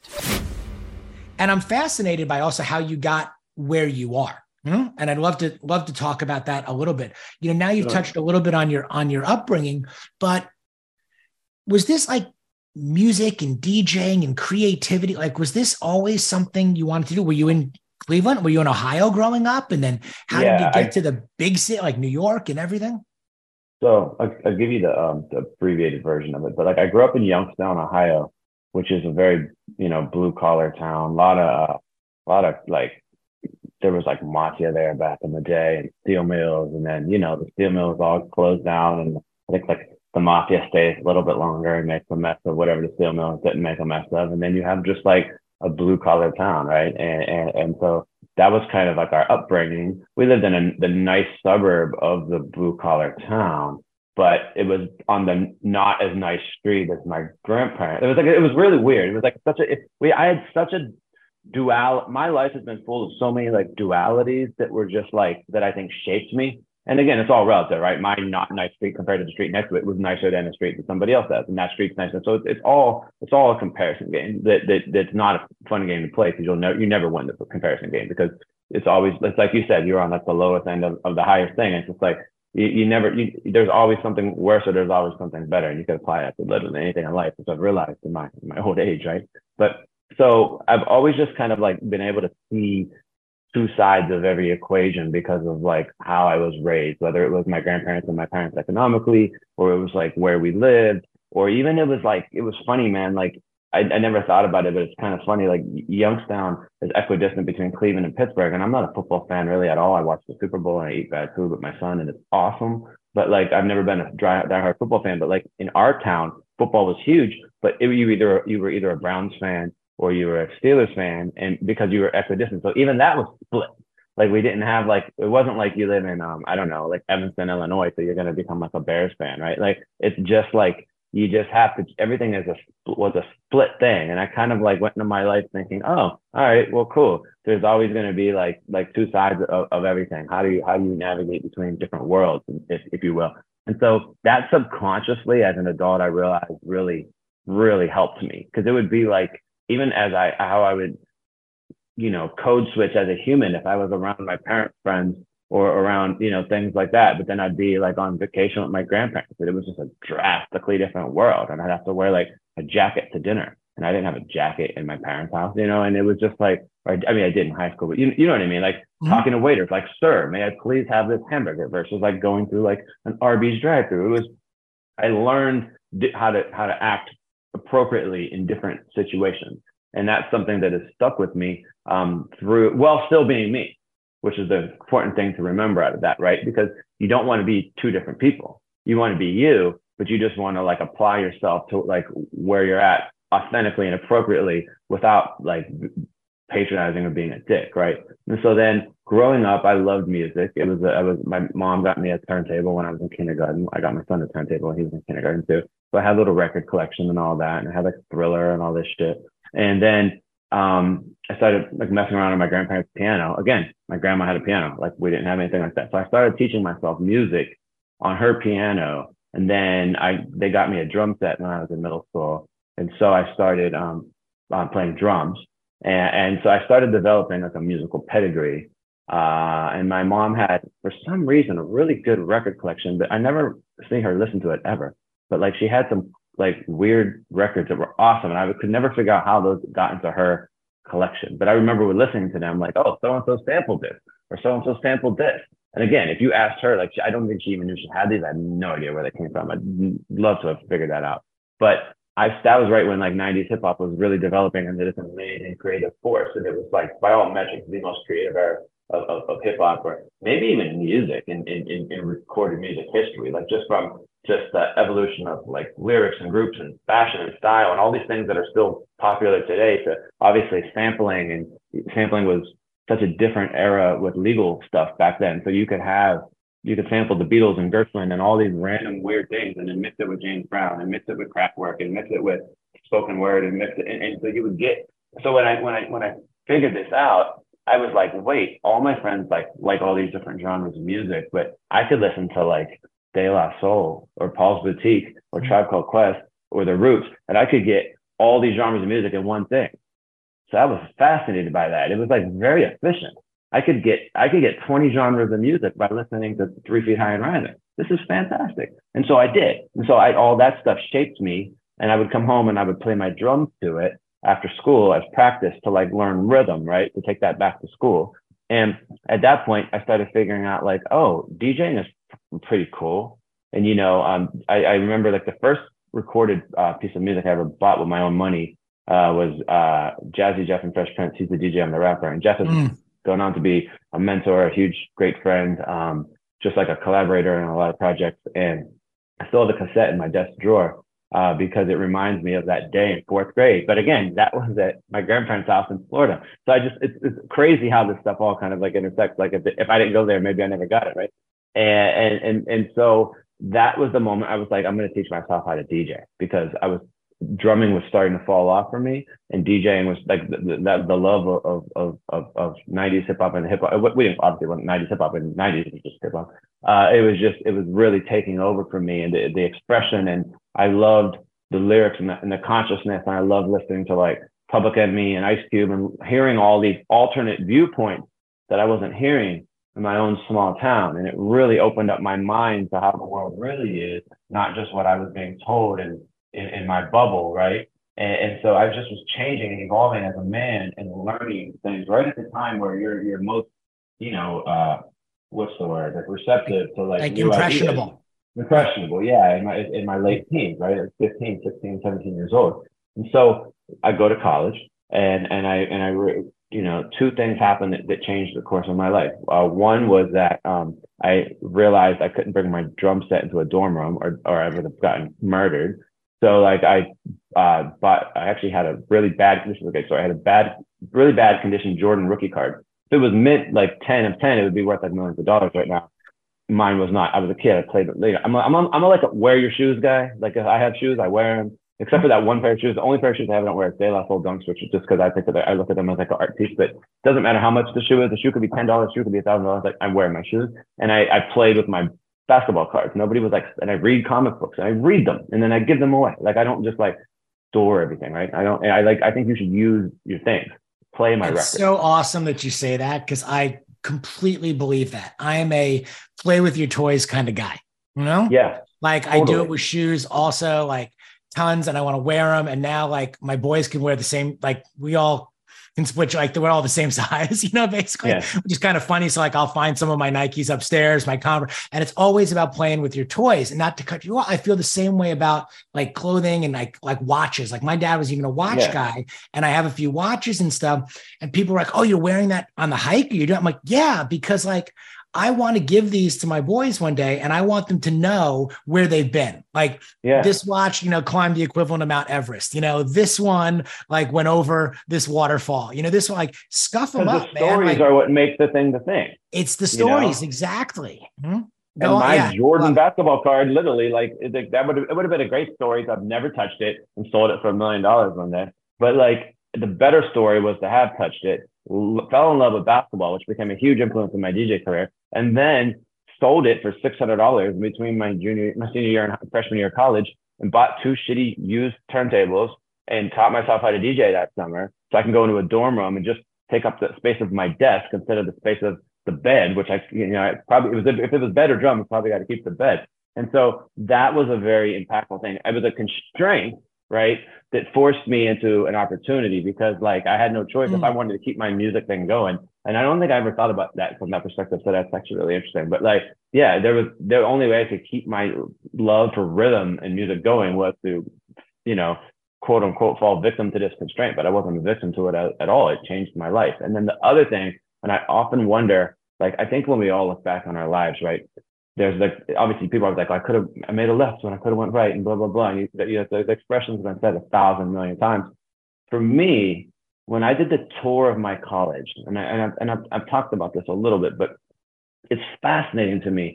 And I'm fascinated by also how you got where you are. Mm-hmm. And I'd love to love to talk about that a little bit. You know, now you've sure. touched a little bit on your on your upbringing, but was this like music and DJing and creativity? Like, was this always something you wanted to do? Were you in Cleveland? Were you in Ohio growing up? And then how yeah, did you get I, to the big city, like New York and everything? So I'll, I'll give you the, um, the abbreviated version of it. But like, I grew up in Youngstown, Ohio, which is a very, you know, blue collar town. A lot of, uh, a lot of like, there was like mafia there back in the day and steel mills. And then, you know, the steel mills all closed down. And I think like, the mafia stays a little bit longer and makes a mess of whatever the steel mills didn't make a mess of. And then you have just like a blue collar town, right? And, and and so that was kind of like our upbringing. We lived in a, the nice suburb of the blue collar town, but it was on the not as nice street as my grandparents. It was like, it was really weird. It was like such a, it, we, I had such a dual, my life has been full of so many like dualities that were just like, that I think shaped me. And again, it's all relative, right? My not nice street compared to the street next to it was nicer than the street that somebody else has, and that street's nicer. So it's, it's all it's all a comparison game. That that that's not a fun game to play because you'll never you never win the comparison game because it's always it's like you said, you're on like the lowest end of, of the highest thing. It's just like you, you never you, there's always something worse or there's always something better, and you can apply that to literally anything in life, which I've realized in my in my old age, right? But so I've always just kind of like been able to see two sides of every equation because of like how I was raised, whether it was my grandparents and my parents economically, or it was like where we lived, or even it was like, it was funny, man. Like I, I never thought about it, but it's kind of funny. Like Youngstown is equidistant between Cleveland and Pittsburgh. And I'm not a football fan really at all. I watch the Super Bowl and I eat bad food with my son and it's awesome. But like, I've never been a dry, diehard football fan, but like in our town, football was huge, but it, you either, you were either a Browns fan or you were a Steelers fan, and because you were equidistant. So even that was split. Like we didn't have like, it wasn't like you live in, um, I don't know, like Evanston, Illinois, so you're going to become like a Bears fan, right? Like, it's just like, you just have to, everything is a, was a split thing. And I kind of like went into my life thinking, oh, all right, well, cool. There's always going to be like, like two sides of, of everything. How do you, how do you navigate between different worlds, if, if you will? And so that subconsciously as an adult, I realized really, really helped me. Cause it would be like, even as I, how I would, you know, code switch as a human, if I was around my parents' friends or around, you know, things like that, but then I'd be like on vacation with my grandparents, but it was just a drastically different world. And I'd have to wear like a jacket to dinner, and I didn't have a jacket in my parents' house, you know, and it was just like, or, I mean, I did in high school, but you, you know what I mean? Like mm-hmm. talking to waiters, like, sir, may I please have this hamburger, versus like going through like an Arby's drive-through. It was, I learned how to, how to act appropriately in different situations. And that's something that has stuck with me um, through, while still being me, which is the important thing to remember out of that, right? Because you don't want to be two different people. You want to be you, but you just want to like apply yourself to like where you're at authentically and appropriately without like patronizing or being a dick, right? And so then growing up, I loved music. It was, a, I was, my mom got me a turntable when I was in kindergarten. I got my son a turntable when he was in kindergarten too. So I had a little record collection and all that. And I had like Thriller and all this shit. And then um, I started like messing around on my grandparents' piano. Again, my grandma had a piano. Like we didn't have anything like that. So I started teaching myself music on her piano. And then I, they got me a drum set when I was in middle school. And so I started um, uh, playing drums. And, and so I started developing like a musical pedigree. Uh, and my mom had, for some reason, a really good record collection, but I never seen her listen to it ever. But like she had some like weird records that were awesome. And I could never figure out how those got into her collection. But I remember listening to them like, oh, so-and-so sampled this or so-and-so sampled this. And again, if you asked her, like, I don't think she even knew she had these. I had no idea where they came from. I'd love to have figured that out. But I, that was right when like nineties hip hop was really developing into this amazing creative force. And it was like, by all metrics, the most creative era of, of, of hip hop, or maybe even music in, in, in, in recorded music history, like just from just the evolution of like lyrics and groups and fashion and style and all these things that are still popular today, to obviously sampling. And sampling was such a different era with legal stuff back then. So you could have you could sample the Beatles and Gershwin and all these random weird things, and then mix it with James Brown, and mix it with Kraftwerk, and mix it with spoken word, and mix it, and, and so you would get. So when I when I when I figured this out, I was like, wait, all my friends like like all these different genres of music, but I could listen to like De La Soul or Paul's Boutique or Tribe Called Quest or The Roots, and I could get all these genres of music in one thing. So I was fascinated by that. It was like very efficient. I could get I could get twenty genres of music by listening to Three Feet High and Rising. This is fantastic. And so I did. And so I all that stuff shaped me. And I would come home and I would play my drums to it after school as practice to like learn rhythm, right? To take that back to school. And at that point, I started figuring out like, oh, DJing is pretty cool. And, you know, um, I, I remember like the first recorded uh, piece of music I ever bought with my own money uh, was uh, Jazzy Jeff and Fresh Prince. He's the D J, I'm the rapper. And Jeff is mm. going on to be a mentor, a huge, great friend, um, just like a collaborator in a lot of projects. And I still have the cassette in my desk drawer uh, because it reminds me of that day in fourth grade. But again, that was at my grandparents' house in Florida. So I just, it's, it's crazy how this stuff all kind of like intersects. Like if, if I didn't go there, maybe I never got it, right? And, and, and, and so that was the moment I was like, I'm going to teach myself how to D J, because I was, drumming was starting to fall off for me, and DJing was like the the, the love of of of of nineties hip hop and hip hop. We didn't obviously wasn't nineties hip hop, and nineties was just hip hop. Uh, it was just it was really taking over for me, and the, the expression, and I loved the lyrics and the, and the consciousness, and I loved listening to like Public Enemy and Ice Cube and hearing all these alternate viewpoints that I wasn't hearing in my own small town, and it really opened up my mind to how the world really is, not just what I was being told and In, in my bubble, right? And, and so I just was changing and evolving as a man and learning things right at the time where you're you're most, you know, uh, what's the word? Like receptive to like, like impressionable. Ideas. Impressionable, yeah. In my in my late teens, right? Like fifteen, sixteen, seventeen years old. And so I go to college, and and I and I you know, two things happened that, that changed the course of my life. Uh, one was that um, I realized I couldn't bring my drum set into a dorm room, or or I would have gotten murdered. So like I uh, bought, I actually had a really bad, this is okay, so I had a bad, really bad condition Jordan rookie card. If it was mint like ten of ten, it would be worth like millions of dollars right now. Mine was not. I was a kid. I played it later. I'm a, I'm a, I'm a like a wear your shoes guy. Like if I have shoes, I wear them. Except for that one pair of shoes. The only pair of shoes I haven't wear is De La Soul Dunks, which is just because I think that I look at them as like an art piece. But it doesn't matter how much the shoe is. The shoe could be ten dollars. The shoe could be a thousand dollars. Like I'm wearing my shoes, and I, I played with my basketball cards. Nobody was like, and I read comic books and I read them and then I give them away. Like I don't just like store everything, right? I don't. I like. I think you should use your things. Play my record. It's so awesome that you say that, because I completely believe that. I am a play with your toys kind of guy. You know? Yeah. Like totally. I do it with shoes also, like tons, and I want to wear them. And now like my boys can wear the same. Like we all can switch, like we're all the same size, you know, basically, yeah. Which is kind of funny. So like I'll find some of my Nikes upstairs, my Converse, and it's always about playing with your toys. And not to cut you off, I feel the same way about like clothing and like like watches. Like my dad was even a watch yeah. guy, and I have a few watches and stuff. And people are like, "Oh, you're wearing that on the hike? Or you're doing?" I'm like, "Yeah," because like I want to give these to my boys one day, and I want them to know where they've been. Like yeah. this watch, you know, climbed the equivalent of Mount Everest. You know, this one like went over this waterfall. You know, this one like scuff them up. The stories man. Like, are what make the thing the thing. It's the stories, you know? Exactly. Hmm? And Go, my yeah. Jordan well, basketball card, literally, like it, that would it would have been a great story. So I've never touched it and sold it for a million dollars one day. But like the better story was to have touched it, l- fell in love with basketball, which became a huge influence in my D J career, and then sold it for six hundred dollars between my junior, my senior year and freshman year of college, and bought two shitty used turntables and taught myself how to D J that summer, so I can go into a dorm room and just take up the space of my desk instead of the space of the bed, which I, you know, I probably, it was, if it was bed or drum, I probably got to keep the bed. And so that was a very impactful thing. It was a constraint, right, that forced me into an opportunity, because like I had no choice mm. if I wanted to keep my music thing going. And I don't think I ever thought about that from that perspective. So that's actually really interesting. But like, yeah, there was, the only way I could keep my love for rhythm and music going was to, you know, quote unquote, fall victim to this constraint. But I wasn't a victim to it at, at all. It changed my life. And then the other thing, and I often wonder, like, I think when we all look back on our lives, right, there's like, obviously people are like, I could have, I made a left when I could have went right and blah, blah, blah. And you, you know, the, the expression's been said a thousand million times. For me, when I did the tour of my college, and, I, and, I've, and I've, I've talked about this a little bit, but it's fascinating to me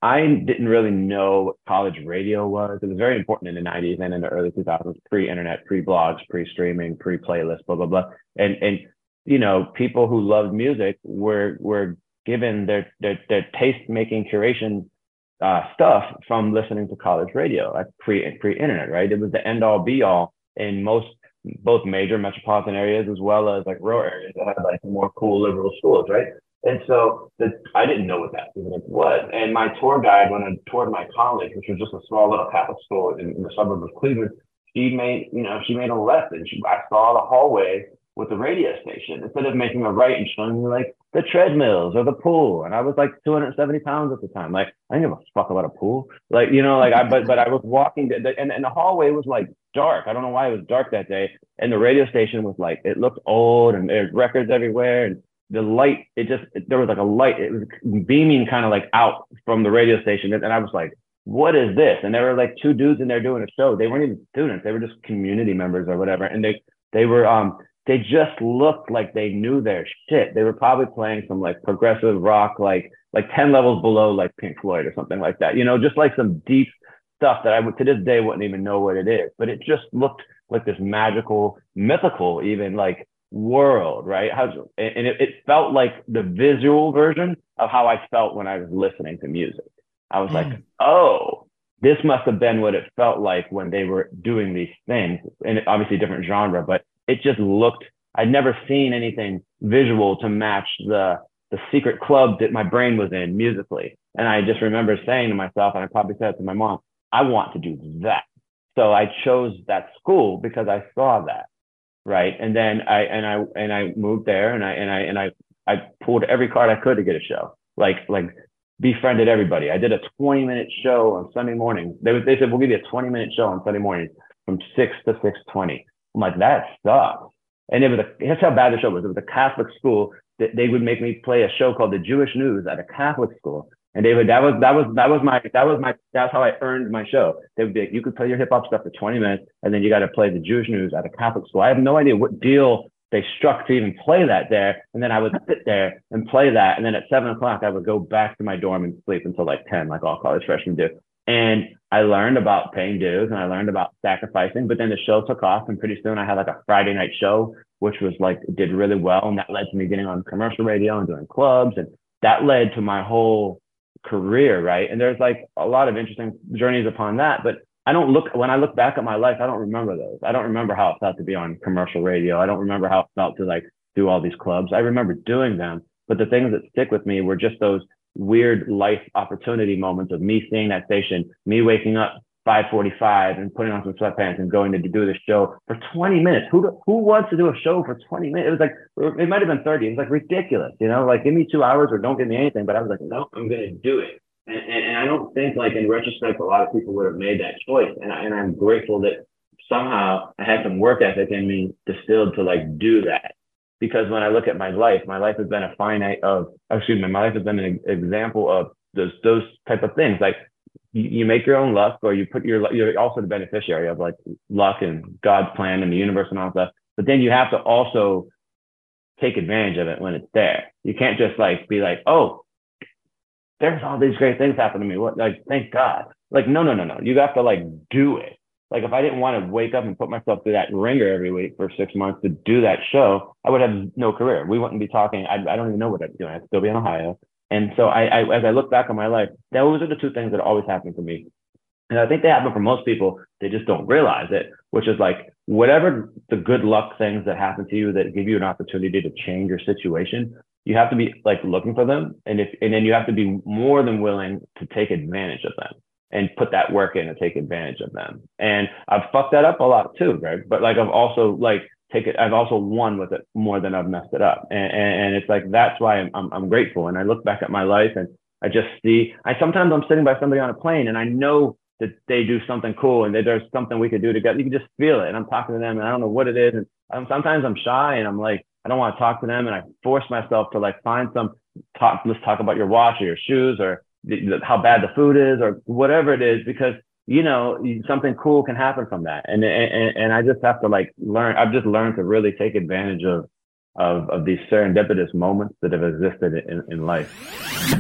I didn't really know what college radio was. It was very important in the nineties and in the early two thousands, pre-internet, pre-blogs, pre-streaming, pre-playlist, blah, blah, blah. And, and you know, people who loved music were were given their their, their taste-making curation uh, stuff from listening to college radio, like pre, pre-internet, right? It was the end-all, be-all in most, both major metropolitan areas as well as like rural areas that had like more cool liberal schools, right? And so the, I didn't know what that even was. And my tour guide, when I toured my college, which was just a small little Catholic school in, in the suburb of Cleveland, she made, you know, she made a left and she, I saw the hallway with the radio station instead of making a right and showing me like the treadmills or the pool. And I was like two hundred seventy pounds at the time. Like, I didn't give a fuck about a pool. Like, you know, like I, but, but I was walking the, and, and the hallway was like dark. I don't know why it was dark that day. And the radio station was like, it looked old and there's records everywhere. And the light, it just, it, there was like a light, it was beaming kind of like out from the radio station. And, and I was like, what is this? And there were like two dudes in there doing a show. They weren't even students. They were just community members or whatever. And they, they were, um, they just looked like they knew their shit. They were probably playing some like progressive rock, like, like ten levels below like Pink Floyd or something like that, you know, just like some deep stuff that I would to this day wouldn't even know what it is, but it just looked like this magical, mythical, even like world, right? How, and it, it felt like the visual version of how I felt when I was listening to music. I was mm. like, oh, this must have been what it felt like when they were doing these things, and obviously different genre, but it just looked, I'd never seen anything visual to match the the secret club that my brain was in musically. And I just remember saying to myself, and I probably said it to my mom, I want to do that. So I chose that school because I saw that. Right. And then I, and I, and I moved there and I, and I, and I, I pulled every card I could to get a show, like, like befriended everybody. I did a twenty minute show on Sunday morning. They they said, we'll give you a twenty minute show on Sunday morning from six to six twenty. I'm like, that sucks. And it was a, here's how bad the show was. It was a Catholic school that they would make me play a show called the Jewish News at a Catholic school. And they would, that was, that was, that was my, that was my, that's how I earned my show. They would be like, you could play your hip hop stuff for twenty minutes and then you got to play the Jewish News at a Catholic school. I have no idea what deal they struck to even play that there. And then I would sit there and play that. And then at seven o'clock, I would go back to my dorm and sleep until like ten, like all college freshmen do. And I learned about paying dues and I learned about sacrificing, but then the show took off and pretty soon I had like a Friday night show, which was like, did really well. And that led to me getting on commercial radio and doing clubs. And that led to my whole career, right? And there's like a lot of interesting journeys upon that, but I don't look, when I look back at my life, I don't remember those. I don't remember how it felt to be on commercial radio. I don't remember how it felt to like do all these clubs. I remember doing them, but the things that stick with me were just those weird life opportunity moments of me seeing that station, me waking up five forty-five and putting on some sweatpants and going to do the show for twenty minutes. Who who wants to do a show for twenty minutes? It was like, it might have been thirty. It was like ridiculous, you know, like give me two hours or don't give me anything. But I was like, no, I'm going to do it. And, and, and I don't think like in retrospect, a lot of people would have made that choice. And, I, and I'm grateful that somehow I had some work ethic in me distilled to like do that. Because when I look at my life, my life has been a finite of, excuse me, my life has been an example of those, those type of things. Like you, you make your own luck, or you put your, you're also the beneficiary of like luck and God's plan and the universe and all that. But then you have to also take advantage of it when it's there. You can't just like be like, oh, there's all these great things happening to me. What, like, thank God. Like, no, no, no, no. You have to like do it. Like if I didn't want to wake up and put myself through that ringer every week for six months to do that show, I would have no career. We wouldn't be talking. I, I don't even know what I'd be doing. I'd still be in Ohio. And so I, I, as I look back on my life, those are the two things that always happen for me. And I think they happen for most people. They just don't realize it, which is like whatever the good luck things that happen to you that give you an opportunity to change your situation, you have to be like looking for them. And if, and then you have to be more than willing to take advantage of them and put that work in and take advantage of them. And I've fucked that up a lot too, Greg. But like I've also like take it, I've also won with it more than I've messed it up. And, and, and it's like, that's why I'm, I'm I'm grateful. And I look back at my life and I just see, I sometimes I'm sitting by somebody on a plane and I know that they do something cool and that there's something we could do together. You can just feel it. And I'm talking to them and I don't know what it is. And I'm, sometimes I'm shy and I'm like, I don't want to talk to them. And I force myself to like find some talk, let's talk about your watch or your shoes or how bad the food is or whatever it is, because, you know, something cool can happen from that. And, and, and I just have to like learn, I've just learned to really take advantage of, of, of these serendipitous moments that have existed in, in life.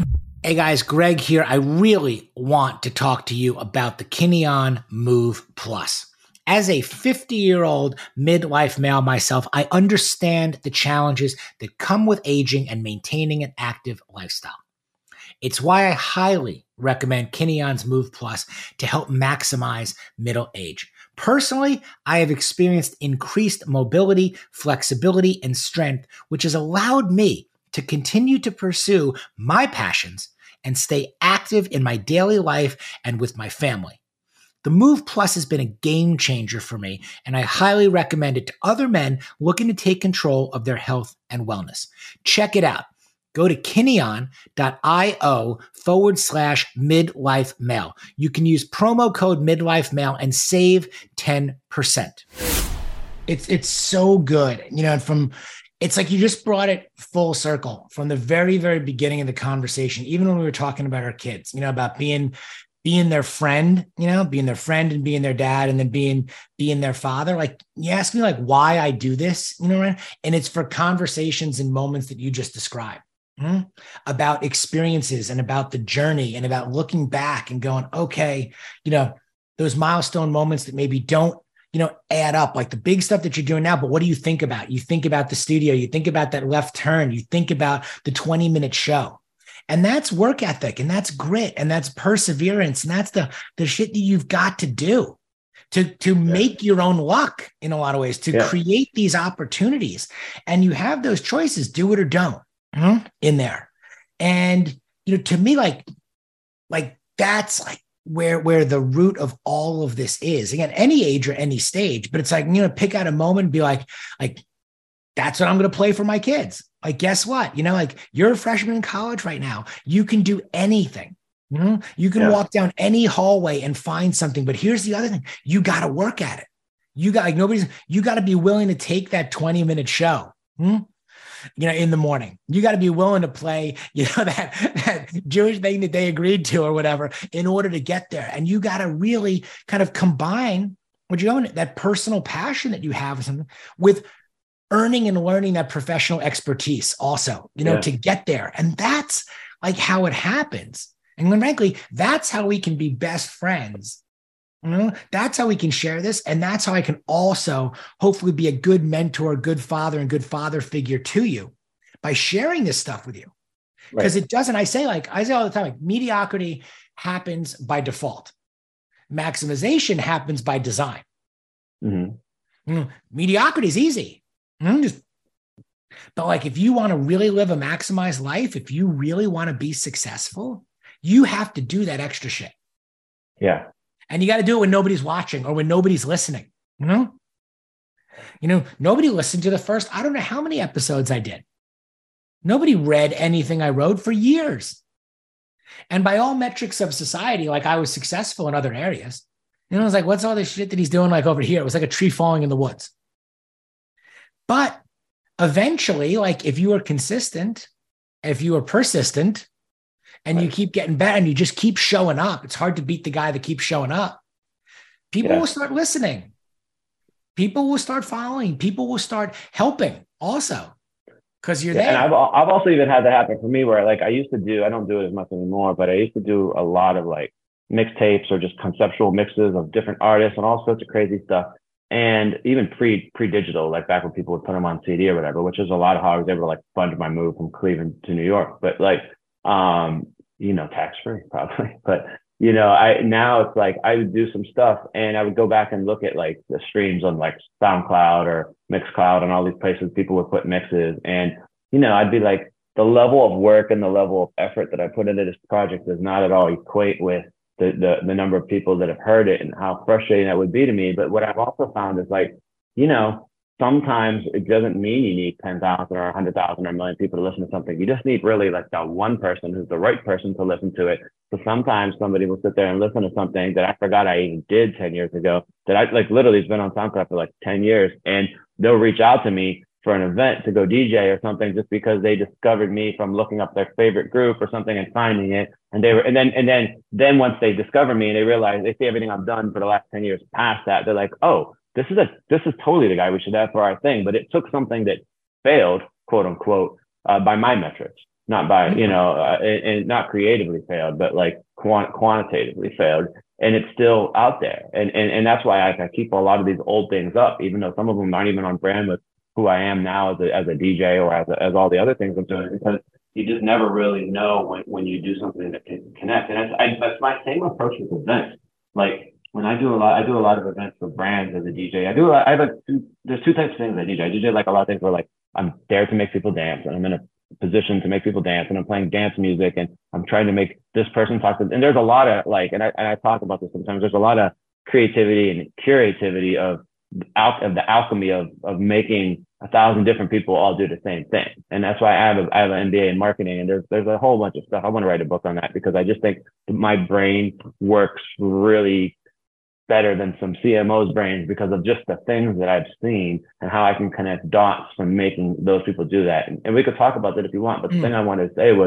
Hey guys, Greg here. I really want to talk to you about the Kineon Move Plus. As a fifty-year-old midlife male myself, I understand the challenges that come with aging and maintaining an active lifestyle. It's why I highly recommend Kineon's Move Plus to help maximize middle age. Personally, I have experienced increased mobility, flexibility, and strength, which has allowed me to continue to pursue my passions and stay active in my daily life and with my family. The Move Plus has been a game changer for me, and I highly recommend it to other men looking to take control of their health and wellness. Check it out. Go to kineon.io forward slash midlife male. You can use promo code midlife male and save ten percent. It's, it's so good. You know, and from, it's like you just brought it full circle from the very, very beginning of the conversation, even when we were talking about our kids, you know, about being, being their friend, you know, being their friend and being their dad and then being, being their father. Like you ask me like why I do this, you know, right? And it's for conversations and moments that you just described. Hmm? About experiences and about the journey and about looking back and going, okay, you know, those milestone moments that maybe don't, you know, add up, like the big stuff that you're doing now. But what do you think about? You think about the studio, you think about that left turn, you think about the twenty minute show. And that's work ethic and that's grit and that's perseverance. And that's the, the shit that you've got to do to, to yeah. make your own luck in a lot of ways, to yeah. create these opportunities. And you have those choices, do it or don't. In there. And, you know, to me, like, like that's like where, where the root of all of this is. Again, any age or any stage, but it's like, you know, pick out a moment and be like, like, that's what I'm going to play for my kids. Like, guess what? You know, like you're a freshman in college right now. You can do anything. You know, you can yeah. walk down any hallway and find something, but here's the other thing. You got to work at it. You got like nobody's, you got to be willing to take that twenty minute show. Hmm? You know, in the morning, you got to be willing to play, you know, that, that Jewish thing that they agreed to or whatever in order to get there. And you got to really kind of combine what you own, that personal passion that you have or something with earning and learning that professional expertise also, you know, yeah. to get there. And that's like how it happens. And when frankly, that's how we can be best friends. You know, that's how we can share this. And that's how I can also hopefully be a good mentor, good father, and good father figure to you by sharing this stuff with you. Because right. it doesn't, I say like, I say all the time, like mediocrity happens by default. Maximization happens by design. Mm-hmm. You know, mediocrity is easy. Mm-hmm. Just, but like, if you want to really live a maximized life, if you really want to be successful, you have to do that extra shit. Yeah. And you got to do it when nobody's watching or when nobody's listening, you know? You know, nobody listened to the first, I don't know how many episodes I did. Nobody read anything I wrote for years. And by all metrics of society, like I was successful in other areas. You know, I was like, what's all this shit that he's doing like over here? It was like a tree falling in the woods. But eventually, like if you are consistent, if you are persistent, and you keep getting better and you just keep showing up. It's hard to beat the guy that keeps showing up. People yeah. will start listening. People will start following. People will start helping also because you're yeah, there. And I've, I've also even had that happen for me where like I used to do, I don't do it as much anymore, but I used to do a lot of like mixtapes or just conceptual mixes of different artists and all sorts of crazy stuff. And even pre, pre-digital, like back when people would put them on C D or whatever, which is a lot of how I was able to like fund my move from Cleveland to New York. But like, um, you know, tax-free probably, but you know, I, now it's like, I would do some stuff and I would go back and look at like the streams on like SoundCloud or Mixcloud and all these places people would put mixes. And, you know, I'd be like, the level of work and the level of effort that I put into this project does not at all equate with the, the, the number of people that have heard it and how frustrating that would be to me. But what I've also found is like, you know, sometimes it doesn't mean you need ten thousand or one hundred thousand or a million people to listen to something. You just need really like that one person who's the right person to listen to it. So sometimes somebody will sit there and listen to something that I forgot I even did ten years ago that I like literally has been on SoundCloud for like ten years. And they'll reach out to me for an event to go D J or something just because they discovered me from looking up their favorite group or something and finding it. And they were, and then, and then, then once they discover me and they realize they see everything I've done for the last ten years past that, they're like, oh, this is a, this is totally the guy we should have for our thing. But it took something that failed, quote unquote, uh, by my metrics. not by, you know, uh, and, and not creatively failed, but like quant- quantitatively failed. And it's still out there. And, and, and that's why I, I keep a lot of these old things up, even though some of them aren't even on brand with who I am now as a, as a D J or as, a, as all the other things I'm doing, because you just never really know when, when you do something that can connect. And that's, I, that's my same approach with events. Like when I do a lot, I do a lot of events for brands as a D J. I do, I have like two, there's two types of things I D J. I D J like a lot of things where like I'm there to make people dance, and I'm in a position to make people dance, and I'm playing dance music, and I'm trying to make this person talk to them. And there's a lot of like, and I, and I talk about this sometimes, there's a lot of creativity and curativity of, al- of the alchemy of, of making a thousand different people all do the same thing. And that's why I have a, I have an M B A in marketing, and there's, there's a whole bunch of stuff. I want to write a book on that because I just think my brain works really better than some C M O's brains because of just the things that I've seen and how I can connect dots from making those people do that. And, and we could talk about that if you want, but the mm. thing I wanted to say was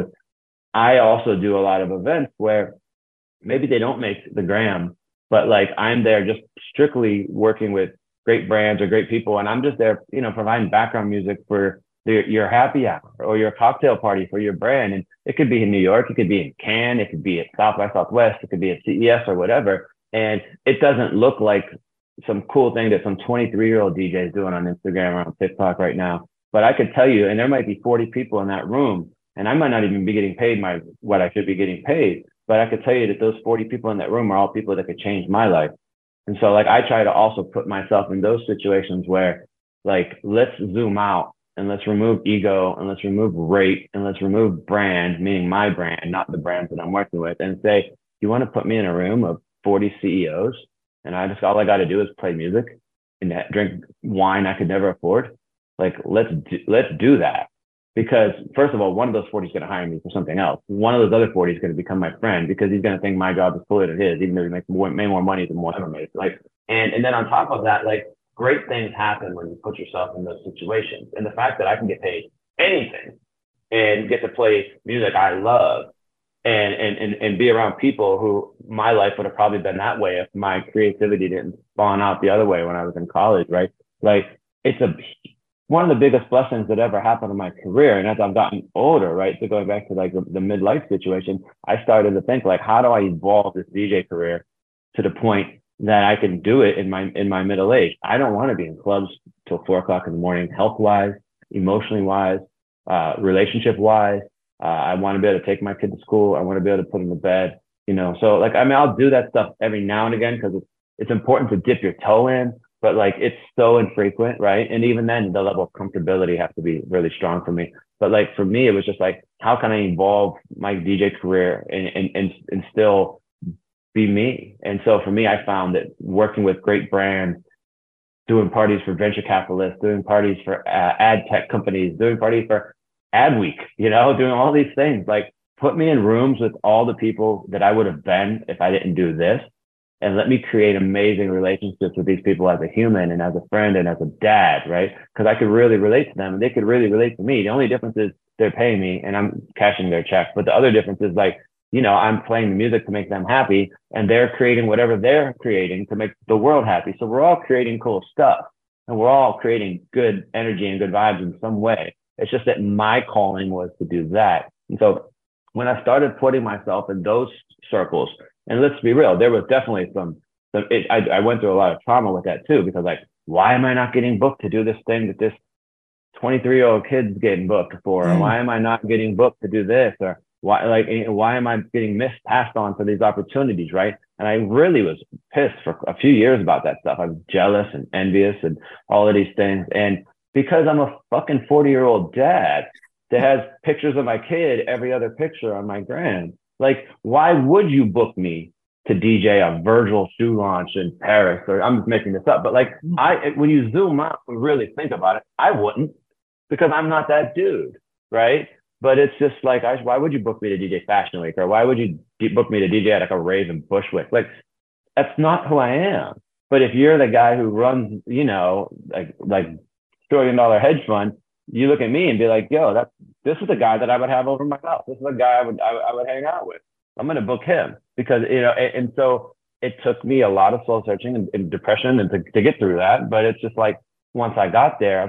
I also do a lot of events where maybe they don't make the gram, but like I'm there just strictly working with great brands or great people. And I'm just there, you know, providing background music for the, your happy hour or your cocktail party for your brand. And it could be in New York, it could be in Cannes, it could be at South by Southwest, it could be at C E S or whatever. And it doesn't look like some cool thing that some twenty-three year old D J is doing on Instagram or on TikTok right now. But I could tell you, and there might be forty people in that room, and I might not even be getting paid my what I should be getting paid. But I could tell you that those forty people in that room are all people that could change my life. And so like I try to also put myself in those situations where like, let's zoom out and let's remove ego and let's remove rate and let's remove brand, meaning my brand, not the brands that I'm working with, and say, you want to put me in a room of forty C E Os, and I just, all I got to do is play music and drink wine I could never afford. Like, let's do, let's do that. Because first of all, one of those forty is going to hire me for something else. One of those other forty is going to become my friend because he's going to think my job is cooler than his, even though he makes more, way more money than what I ever made. Like, and, and then on top of that, like great things happen when you put yourself in those situations. And the fact that I can get paid anything and get to play music I love, And, and and and be around people who my life would have probably been that way if my creativity didn't spawn out the other way when I was in college, right? Like it's a one of the biggest blessings that ever happened in my career. And as I've gotten older, right, so going back to like the, the midlife situation, I started to think like, how do I evolve this D J career to the point that I can do it in my in my middle age? I don't want to be in clubs till four o'clock in the morning, health wise, emotionally wise, uh, relationship wise. Uh, I want to be able to take my kid to school. I want to be able to put him to bed, you know? So like, I mean, I'll do that stuff every now and again because it's, it's important to dip your toe in, but like, it's so infrequent, right? And even then the level of comfortability has to be really strong for me. But like, for me, it was just like, how can I evolve my D J career and, and, and, and still be me? And so for me, I found that working with great brands, doing parties for venture capitalists, doing parties for uh, ad tech companies, doing parties for Adweek, you know, doing all these things, like put me in rooms with all the people that I would have been if I didn't do this, and let me create amazing relationships with these people as a human and as a friend and as a dad, right? Because I could really relate to them and they could really relate to me. The only difference is they're paying me and I'm cashing their check. But the other difference is like, you know, I'm playing the music to make them happy and they're creating whatever they're creating to make the world happy. So we're all creating cool stuff and we're all creating good energy and good vibes in some way. It's just that my calling was to do that. And so when I started putting myself in those circles, and let's be real, there was definitely some, some it, I, I went through a lot of trauma with that too, because like, why am I not getting booked to do this thing that this twenty-three year old kid's getting booked for? Mm. Or why am I not getting booked to do this? Or why, like, why am I getting missed, passed on for these opportunities? Right. And I really was pissed for a few years about that stuff. I was jealous and envious and all of these things. And because I'm a fucking forty year old dad that has pictures of my kid, every other picture on my gram. Like, why would you book me to D J a Virgil shoe launch in Paris? Or I'm just making this up, but like, I, when you zoom out and really think about it, I wouldn't, because I'm not that dude. Right. But it's just like, I, why would you book me to D J Fashion Week? Or why would you d- book me to D J at like a rave in Bushwick? Like, that's not who I am. But if you're the guy who runs, you know, like, like, trillion dollar hedge fund, you look at me and be like, yo, that's, this is the guy that I would have over my house. This is the guy I would, I, I would hang out with. I'm going to book him because, you know, and, and so it took me a lot of soul searching and, and depression and to, to get through that. But it's just like, once I got there, I was like,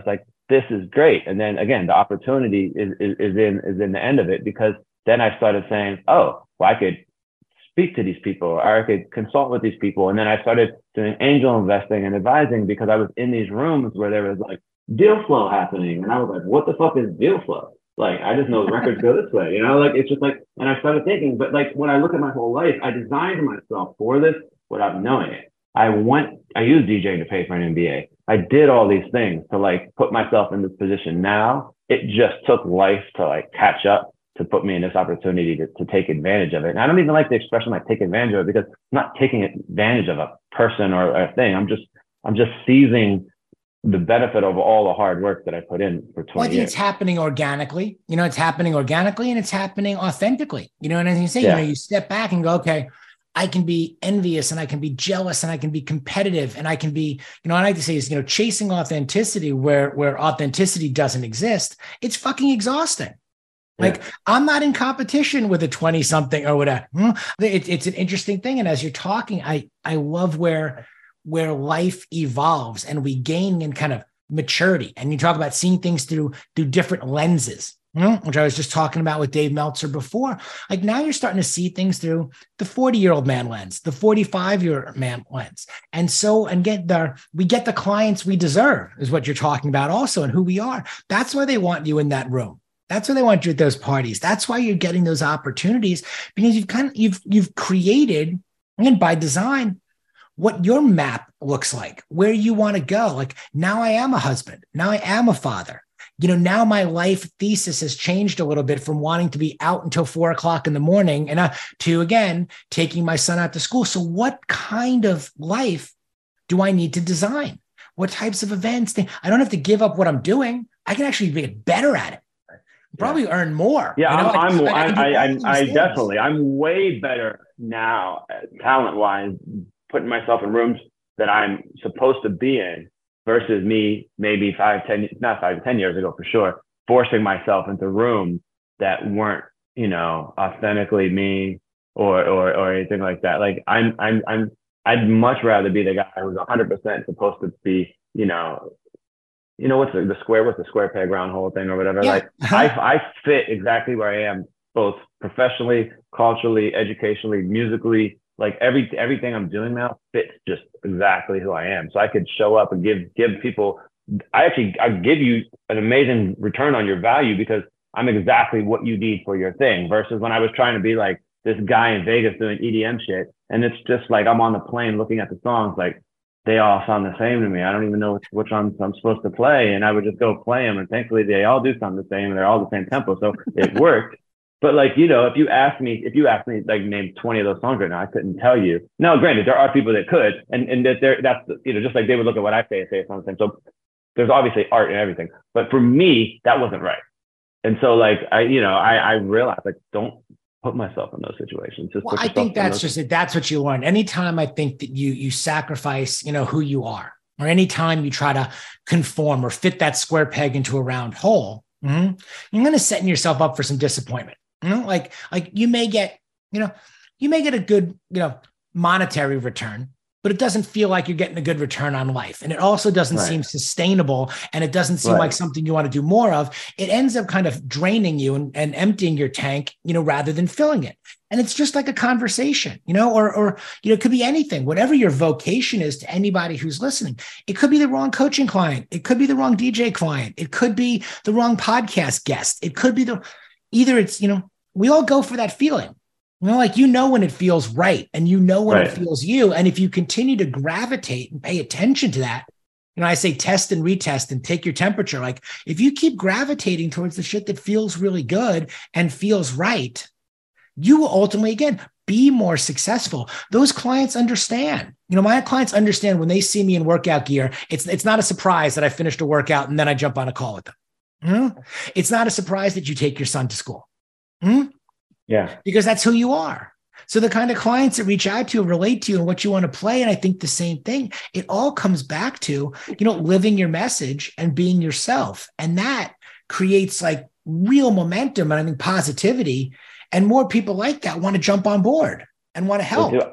this is great. And then again, the opportunity is, is, is in, is in the end of it, because then I started saying, oh, well, I could speak to these people, or I could consult with these people. And then I started doing angel investing and advising, because I was in these rooms where there was like deal flow happening. And I was like, what the fuck is deal flow? Like, I just know the records go this way, you know, like, it's just like, and I started thinking, but like, when I look at my whole life, I designed myself for this without knowing it. I went, I used DJing to pay for an M B A. I did all these things to like put myself in this position. Now it just took life to like catch up to put me in this opportunity to, to take advantage of it. And I don't even like the expression like take advantage of it, because I'm not taking advantage of a person or a thing. I'm just, I'm just seizing the benefit of all the hard work that I put in for twenty well, I think years. It's happening organically. You know, it's happening organically and it's happening authentically. You know, and as you say, yeah. you know, you step back and go, okay, I can be envious and I can be jealous and I can be competitive and I can be, you know, what I like to say is, you know, chasing authenticity where, where authenticity doesn't exist. It's fucking exhausting. Like, yeah. I'm not in competition with a twenty something or whatever. It, it's an interesting thing. And as you're talking, I, I love where, where life evolves and we gain in kind of maturity. And you talk about seeing things through, through different lenses, you know, which I was just talking about with Dave Meltzer before. Like, now you're starting to see things through the forty year old man lens, the forty-five year old man lens. And so, and get the, we get the clients we deserve is what you're talking about also, and who we are. That's why they want you in that room. That's why they want you at those parties. That's why you're getting those opportunities, because you've kind of, you've, you've created, and by design, what your map looks like, where you want to go. Like, now I am a husband. Now I am a father. You know, now my life thesis has changed a little bit from wanting to be out until four o'clock in the morning and uh, to, again, taking my son out to school. So what kind of life do I need to design? What types of events? I don't have to give up what I'm doing. I can actually get better at it. Probably yeah. earn more. Yeah, you know? I'm, I, I'm, I, I, I, I definitely, I'm way better now, talent wise, putting myself in rooms that I'm supposed to be in versus me maybe five, ten, not five, ten years ago for sure, forcing myself into rooms that weren't, you know, authentically me or, or, or anything like that. Like, I'm, I'm, I'm, I'd much rather be the guy who's one hundred percent supposed to be, you know, you know, what's the, the square, what's the square peg round hole thing or whatever. Yeah. Like, I, I fit exactly where I am, both professionally, culturally, educationally, musically. Like, every everything I'm doing now fits just exactly who I am. So I could show up and give give people. I actually I give you an amazing return on your value, because I'm exactly what you need for your thing. Versus when I was trying to be like this guy in Vegas doing E D M shit, and it's just like I'm on the plane looking at the songs, like, they all sound the same to me. I don't even know which, which ones I'm supposed to play. And I would just go play them. And thankfully, they all do sound the same. And they're all the same tempo. So it worked. But like, you know, if you ask me, if you ask me, like, name twenty of those songs right now, I couldn't tell you. Now, granted, there are people that could. And, and that they're, that's, you know, just like they would look at what I say and say it's not the same. So there's obviously art and everything. But for me, that wasn't right. And so, like, I, you know, I, I realized, like, don't put myself in those situations. Just well, I think that's just it. That's what you learn. Anytime I think that you you sacrifice, you know, who you are, or anytime you try to conform or fit that square peg into a round hole, mm-hmm, you're going to set yourself up for some disappointment. You know, like like you may get, you know, you may get a good, you know, monetary return, but it doesn't feel like you're getting a good return on life. And it also doesn't right. seem sustainable. And it doesn't seem right. like something you want to do more of. It ends up kind of draining you and, and emptying your tank, you know, rather than filling it. And it's just like a conversation, you know, or, or, you know, it could be anything, whatever your vocation is to anybody who's listening. It could be the wrong coaching client. It could be the wrong D J client. It could be the wrong podcast guest. It could be the, either it's, you know, we all go for that feeling. You know, like, you know, when it feels right and you know when right. it feels you. And if you continue to gravitate and pay attention to that, you know, I say test and retest and take your temperature. Like, if you keep gravitating towards the shit that feels really good and feels right, you will ultimately, again, be more successful. Those clients understand. You know, my clients understand when they see me in workout gear, it's, it's not a surprise that I finished a workout and then I jump on a call with them. You know? It's not a surprise that you take your son to school. Hmm? Yeah. Because that's who you are. So the kind of clients that reach out to you, relate to you and what you want to play. And I think the same thing, it all comes back to, you know, living your message and being yourself. And that creates like real momentum and I think positivity, and more people like that want to jump on board and want to help.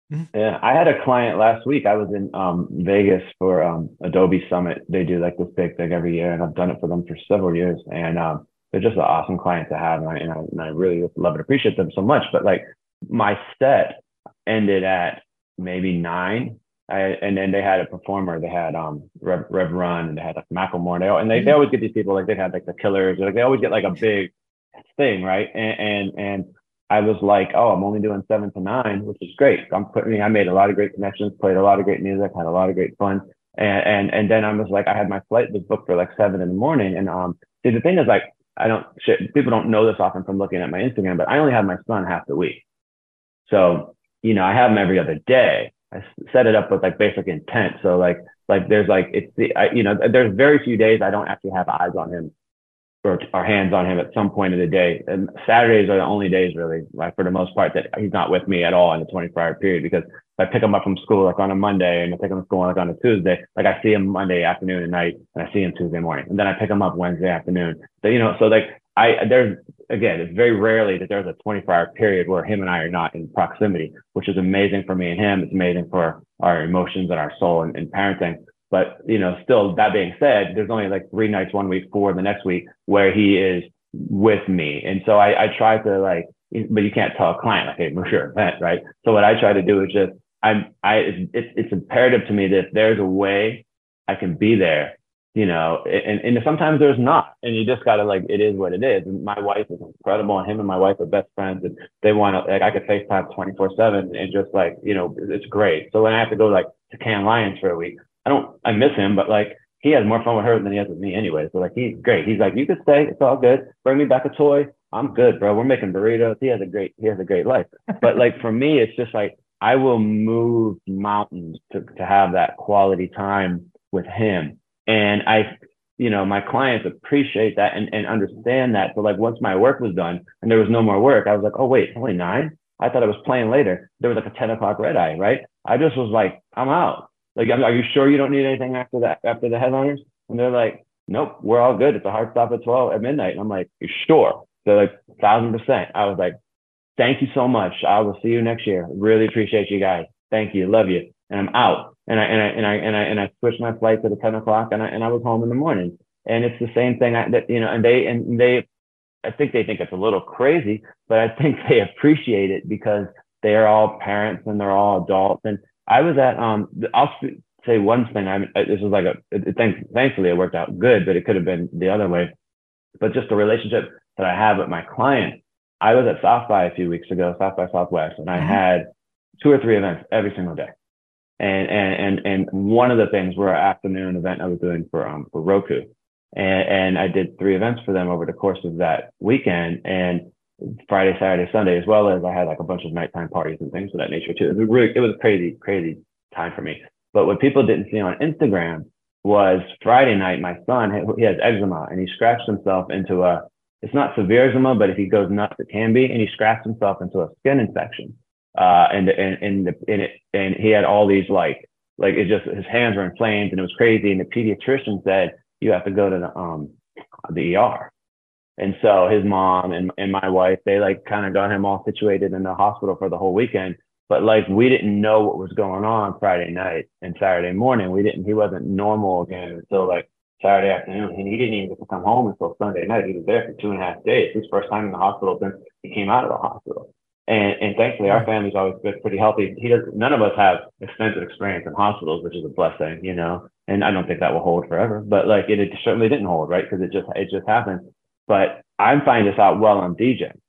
Yeah, I had a client last week. I was in um, Vegas for um, Adobe Summit. They do like this big thing every year, and I've done it for them for several years. And um, they're just an awesome client to have, and I, and I and I really love and appreciate them so much. But like my set ended at maybe nine, I, and then they had a performer. They had um Rev, Rev Run, and they had like Macklemore. They and they, they always get these people like they had like the Killers. Like they always get like a big thing, right? And and and I was like, oh, I'm only doing seven to nine, which is great. I'm putting, I made a lot of great connections, played a lot of great music, had a lot of great fun. And, and, and then I was like, I had my flight was booked for like seven in the morning. And, um, see, the thing is like, I don't, shit, people don't know this often from looking at my Instagram, but I only have my son half the week. So, you know, I have him every other day. I set it up with like basic intent. So like, like there's like, it's the, I, you know, there's very few days I don't actually have eyes on him or our hands on him at some point of the day. And Saturdays are the only days really, like for the most part, that he's not with me at all in the twenty-four hour period, because if I pick him up from school like on a Monday and I pick him up from school like on a Tuesday, like I see him Monday afternoon and night, and I see him Tuesday morning, and then I pick him up Wednesday afternoon. So, you know, so like I, there's, again, it's very rarely that there's a twenty-four hour period where him and I are not in proximity, which is amazing for me and him. It's amazing for our emotions and our soul and, and parenting. But, you know, still, that being said, there's only like three nights one week, four the next week where he is with me. And so I, I try to like, but you can't tell a client, like, hey, move your event, right? So what I try to do is just, I'm, I, it's, it's imperative to me that if there's a way I can be there, you know, and, and sometimes there's not, and you just gotta like, it is what it is. And my wife is incredible, and him and my wife are best friends, and they want to, like, I could FaceTime twenty-four seven and just like, you know, it's great. So when I have to go like to Cannes Lions for a week, I don't, I miss him, but like, he has more fun with her than he has with me anyway. So like, he's great. He's like, you can stay. It's all good. Bring me back a toy. I'm good, bro. We're making burritos. He has a great, he has a great life. But like, for me, it's just like, I will move mountains to, to have that quality time with him. And I, you know, my clients appreciate that and, and understand that. So like, once my work was done and there was no more work, I was like, oh wait, only nine? I thought I was playing later. There was like a ten o'clock red eye, right? I just was like, I'm out. Like, are you sure you don't need anything after that, after the headliners? And they're like, nope, we're all good. It's a hard stop at twelve at midnight. And I'm like, you sure? They're like, a thousand percent. I was like, thank you so much. I will see you next year. Really appreciate you guys. Thank you. Love you. And I'm out. And I, and I, and I, and I, and I switched my flight to the ten o'clock, and I, and I was home in the morning. And it's the same thing I, that, you know, and they, and they, I think they think it's a little crazy, but I think they appreciate it because they are all parents and they're all adults. And I was at, um, I'll say one thing. I this was like a, it, it, thankfully it worked out good, but it could have been the other way. But just the relationship that I have with my client. I was at South by a few weeks ago, South by Southwest, and I had two or three events every single day. And, and, and, and one of the things were an afternoon event I was doing for, um, for Roku. And, and I did three events for them over the course of that weekend, and Friday, Saturday, Sunday, as well as I had like a bunch of nighttime parties and things of that nature too. It was really, it was a crazy, crazy time for me. But what people didn't see on Instagram was Friday night, my son, he has eczema, and he scratched himself into a, it's not severe eczema, but if he goes nuts, it can be. And he scratched himself into a skin infection. Uh, and, and, and, the, and it, and he had all these like, like it just, his hands were inflamed and it was crazy. And the pediatrician said, you have to go to the, um, the E R. And so his mom and, and my wife, they like kind of got him all situated in the hospital for the whole weekend. But like, we didn't know what was going on Friday night and Saturday morning. We didn't, he wasn't normal again until like Saturday afternoon. And he didn't even get to come home until Sunday night. He was there for two and a half days. His first time in the hospital since he came out of the hospital. And, and thankfully, our family's always been pretty healthy. He does, none of us have extensive experience in hospitals, which is a blessing, you know. And I don't think that will hold forever. But like, it, it certainly didn't hold, right? Because it just it just happened. But I'm finding this out while I'm DJing.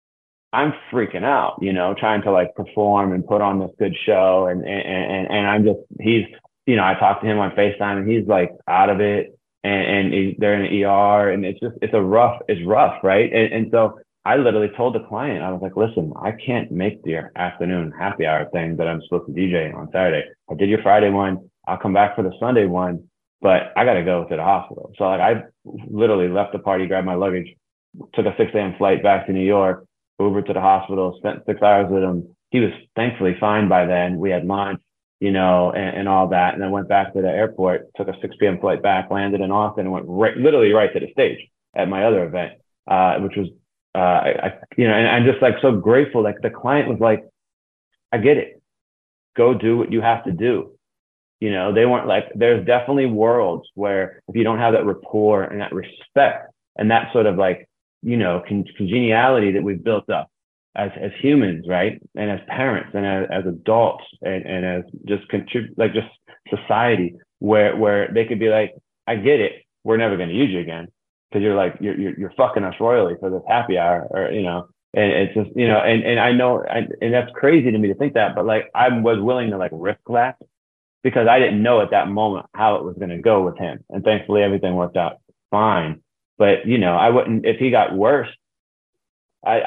I'm freaking out, you know, trying to like perform and put on this good show, and and and, and I'm just he's, you know, I talked to him on FaceTime, and he's like out of it, and and he's, they're in the E R, and it's just it's a rough, it's rough, right? And, and so I literally told the client, I was like, listen, I can't make your afternoon happy hour thing that I'm supposed to D J on Saturday. I did your Friday one. I'll come back for the Sunday one, but I got to go to the hospital. So like, I literally left the party, grabbed my luggage, took a six a.m. flight back to New York, Uber to the hospital, spent six hours with him. He was thankfully fine by then. We had lunch, you know, and, and all that. And then went back to the airport, took a six p.m. flight back, landed in Austin, and went right, literally right to the stage at my other event, uh, which was, uh, I, I, you know, and I'm just like so grateful. Like the client was like, I get it. go do what you have to do. You know, they weren't like, there's definitely worlds where if you don't have that rapport and that respect and that sort of like, you know, con- congeniality that we've built up as, as humans, right? And as parents and as, as adults and, and as just contrib- like just society where, where they could be like, I get it. We're never going to use you again. Cause you're like, you're, you're, you're fucking us royally for this happy hour or, you know, and it's just, you know, and, and I know, I, and that's crazy to me to think that, but like, I was willing to like risk that because I didn't know at that moment how it was going to go with him. And thankfully everything worked out fine. But, you know, I wouldn't, if he got worse, I,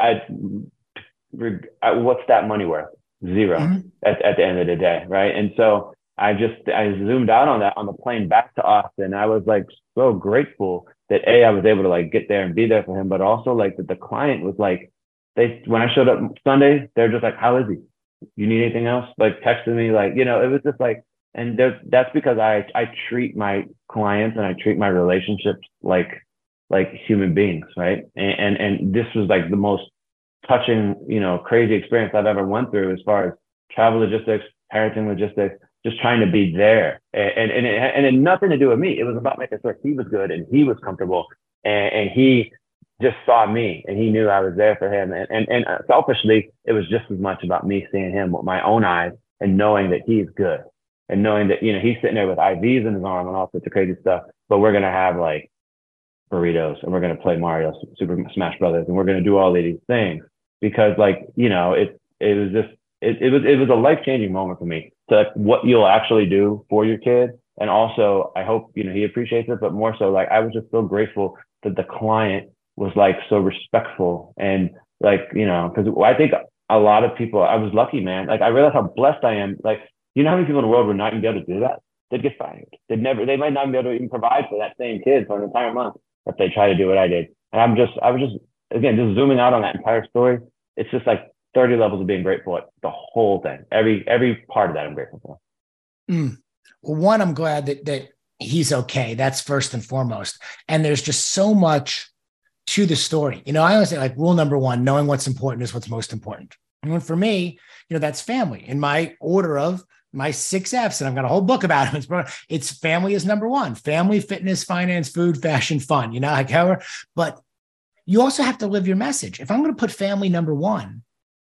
I'd, I, what's that money worth? Zero mm-hmm. at, at the end of the day. Right. And so I just, I zoomed out on that on the plane back to Austin. I was like so grateful that A, I was able to like get there and be there for him, but also like that the client was like, they, when I showed up Sunday, they're just like, how is he? You need anything else? Like texting me, like, you know, it was just like, and that's because I, I treat my clients and I treat my relationships like, like human beings. Right. And, and, and this was like the most touching, you know, crazy experience I've ever went through as far as travel logistics, parenting logistics, just trying to be there. And, and, it, and it had nothing to do with me. It was about making sure he was good and he was comfortable and, and he just saw me and he knew I was there for him. And, and, and selfishly, it was just as much about me seeing him with my own eyes and knowing that he's good and knowing that, you know, he's sitting there with I Vs in his arm and all sorts of crazy stuff, but we're going to have like burritos and we're going to play Mario Super Smash Brothers and we're going to do all of these things because like, you know, it, it was just, it, it was, it was a life-changing moment for me to like, what you'll actually do for your kid. And also I hope, you know, he appreciates it, but more so like, I was just so grateful that the client was like so respectful and like, you know, because I think a lot of people, I was lucky, man. Like I realized how blessed I am. Like, you know how many people in the world would not even be able to do that? They'd get fired. They'd never, they might not be able to even provide for that same kid for an entire month if they try to do what I did. And I'm just, I was just, again, just zooming out on that entire story. It's just like thirty levels of being grateful at the whole thing. Every, every part of that I'm grateful for. Mm. Well, one, I'm glad that, that he's okay. That's first and foremost. And there's just so much to the story. You know, I always say like rule number one, knowing what's important is what's most important. And for me, you know, that's family in my order of my six F's. And I've got a whole book about them. It's family is number one, family, fitness, finance, food, fashion, fun, you know, like however, but you also have to live your message. If I'm going to put family number one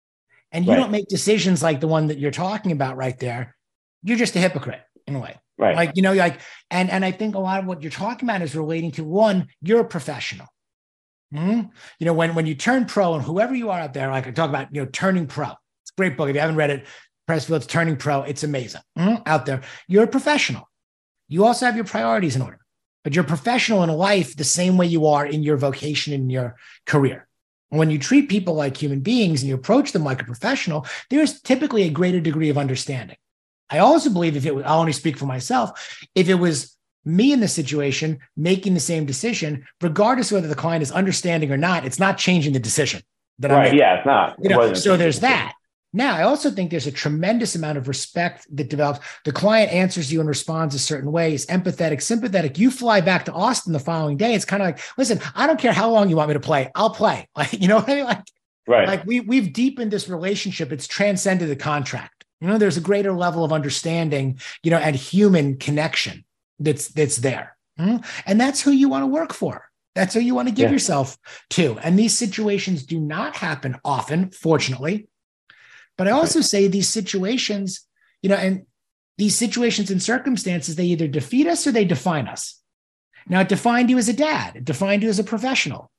and you right. don't make decisions like the one that you're talking about right there, you're just a hypocrite in a way. Right. Like, you know, like, and, and I think a lot of what you're talking about is relating to one, you're a professional. Mm-hmm. You know, when, when you turn pro and whoever you are out there, like I talk about, you know, Turning Pro, it's a great book. If you haven't read it, Pressfield's Turning Pro, it's amazing. Mm-hmm. Out there. You're a professional. You also have your priorities in order, but you're a professional in life the same way you are in your vocation, in your career. When you treat people like human beings and you approach them like a professional, there's typically a greater degree of understanding. I also believe if it was, I'll only speak for myself, if it was me in the situation making the same decision, regardless of whether the client is understanding or not, it's not changing the decision that right, I'm yeah, it's not. You it know, so there's that. Now, I also think there's a tremendous amount of respect that develops. The client answers you and responds a certain way, is empathetic, sympathetic. You fly back to Austin the following day. It's kind of like, listen, I don't care how long you want me to play. I'll play. Like, you know what I mean? Like, right. like we, we've deepened this relationship. It's transcended the contract. You know, there's a greater level of understanding, you know, and human connection that's, that's there. Mm-hmm. And that's who you want to work for. That's who you want to give yeah. yourself to. And these situations do not happen often, fortunately. But I also right. say these situations, you know, and these situations and circumstances, they either defeat us or they define us. Now, it defined you as a dad. It defined you as a professional.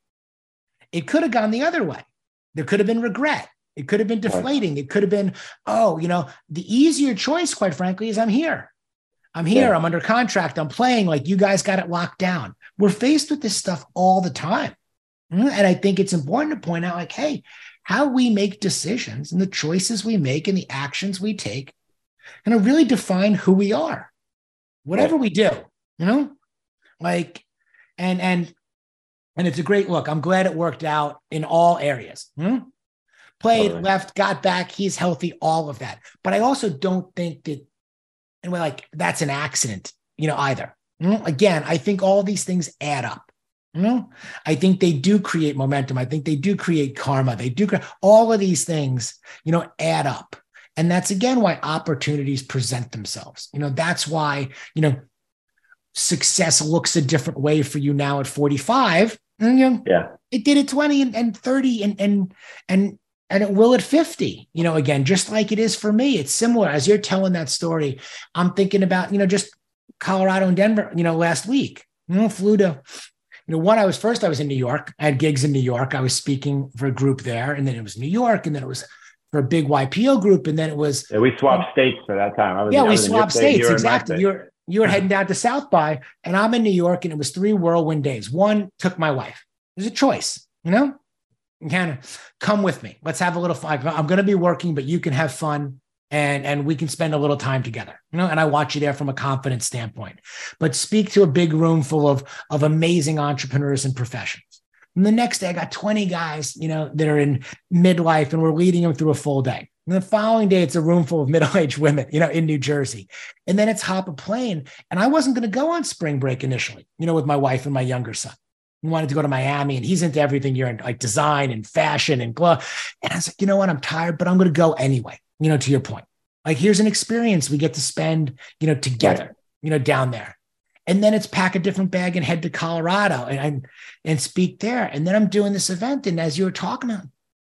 It could have gone the other way. There could have been regret. It could have been deflating. It could have been, oh, you know, the easier choice, quite frankly, is I'm here. I'm here. Yeah. I'm under contract. I'm playing like you guys got it locked down. We're faced with this stuff all the time. And I think it's important to point out like, hey, how we make decisions and the choices we make and the actions we take and to really define who we are, whatever yeah. we do, you know, like, and, and, and it's a great look. I'm glad it worked out in all areas. Hmm? Played, totally. Left, got back. He's healthy, all of that. But I also don't think that, and we're like, that's an accident, you know, either. Hmm? Again, I think all these things add up. You know, I think they do create momentum. I think they do create karma. They do create all of these things, you know, add up. And that's, again, why opportunities present themselves. You know, that's why, you know, success looks a different way for you now at forty-five. And, you know, yeah. It did at twenty and, and thirty and, and, and, and it will at fifty, you know, again, just like it is for me. It's similar. As you're telling that story, I'm thinking about, you know, just Colorado and Denver, you know, last week, you know, flew to, you know, one, I was first, I was in New York. I had gigs in New York. I was speaking for a group there, and then it was New York, and then it was for a big Y P O group. And then it was, yeah, we swapped um, states for that time. I was, yeah, I we was swapped state, states. you Exactly. You're, you were heading down to South by, and I'm in New York, and it was three whirlwind days. One took my wife. It was a choice, you know, and kind of come with me. Let's have a little fun. I'm going to be working, but you can have fun, and, and we can spend a little time together, you know, and I want you there from a confidence standpoint, but speak to a big room full of, of amazing entrepreneurs and professionals. And the next day I got twenty guys, you know, that are in midlife, and we're leading them through a full day. And the following day, it's a room full of middle-aged women, you know, in New Jersey. And then it's hop a plane. And I wasn't going to go on spring break initially, you know, with my wife and my younger son. We wanted to go to Miami, and he's into everything. You're in like design and fashion and glove. And I was like, you know what? I'm tired, but I'm going to go anyway, you know, to your point. Like, here's an experience we get to spend, you know, together, right. you know, down there. And then it's pack a different bag and head to Colorado and, and, and speak there. And then I'm doing this event. And as you were talking about,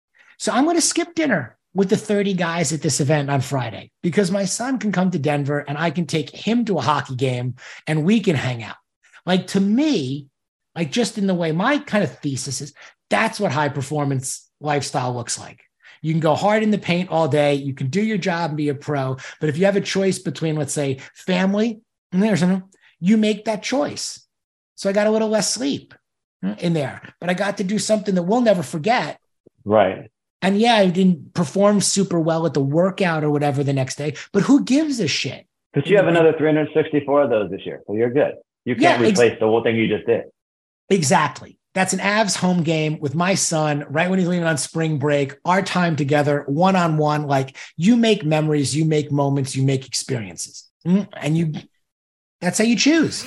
so I'm going to skip dinner with the thirty guys at this event on Friday, because my son can come to Denver and I can take him to a hockey game and we can hang out. Like, to me, like, just in the way my kind of thesis is, that's what high performance lifestyle looks like. You can go hard in the paint all day. You can do your job and be a pro. But if you have a choice between, let's say, family and there's something, you make that choice. So I got a little less sleep in there, but I got to do something that we'll never forget. Right. And yeah, I didn't perform super well at the workout or whatever the next day, but who gives a shit? Because you have another three hundred sixty-four of those this year. So you're good. You can't yeah, replace ex- the whole thing you just did. Exactly. That's an Avs home game with my son right when he's leaving on spring break, our time together, one-on-one. Like, you make memories, you make moments, you make experiences. And you, that's how you choose.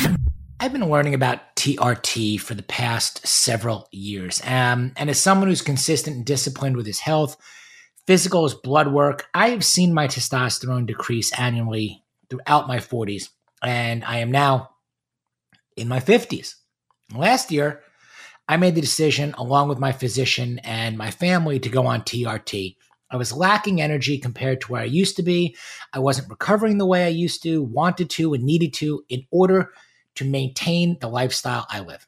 I've been learning about T R T for the past several years. Um, and as someone who's consistent and disciplined with his health, physical as blood work, I have seen my testosterone decrease annually throughout my forties. And I am now in my fifties. Last year, I made the decision, along with my physician and my family, to go on T R T. I was lacking energy compared to where I used to be. I wasn't recovering the way I used to, wanted to, and needed to in order to maintain the lifestyle I live.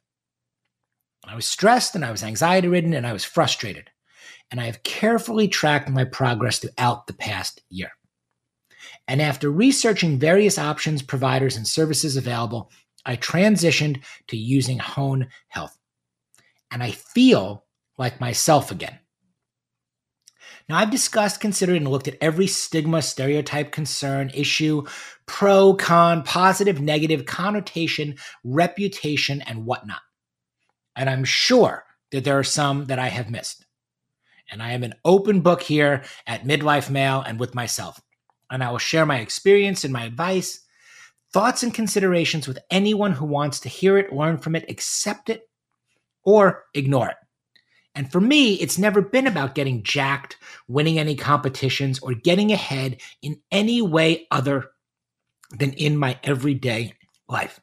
I was stressed, and I was anxiety-ridden, and I was frustrated. And I have carefully tracked my progress throughout the past year. And after researching various options, providers, and services available, I transitioned to using Hone Health. And I feel like myself again. Now, I've discussed, considered, and looked at every stigma, stereotype, concern, issue, pro, con, positive, negative, connotation, reputation, and whatnot. And I'm sure that there are some that I have missed. And I am an open book here at Midlife Male and with myself. And I will share my experience and my advice, thoughts and considerations with anyone who wants to hear it, learn from it, accept it, or ignore it. And for me, it's never been about getting jacked, winning any competitions, or getting ahead in any way other than in my everyday life.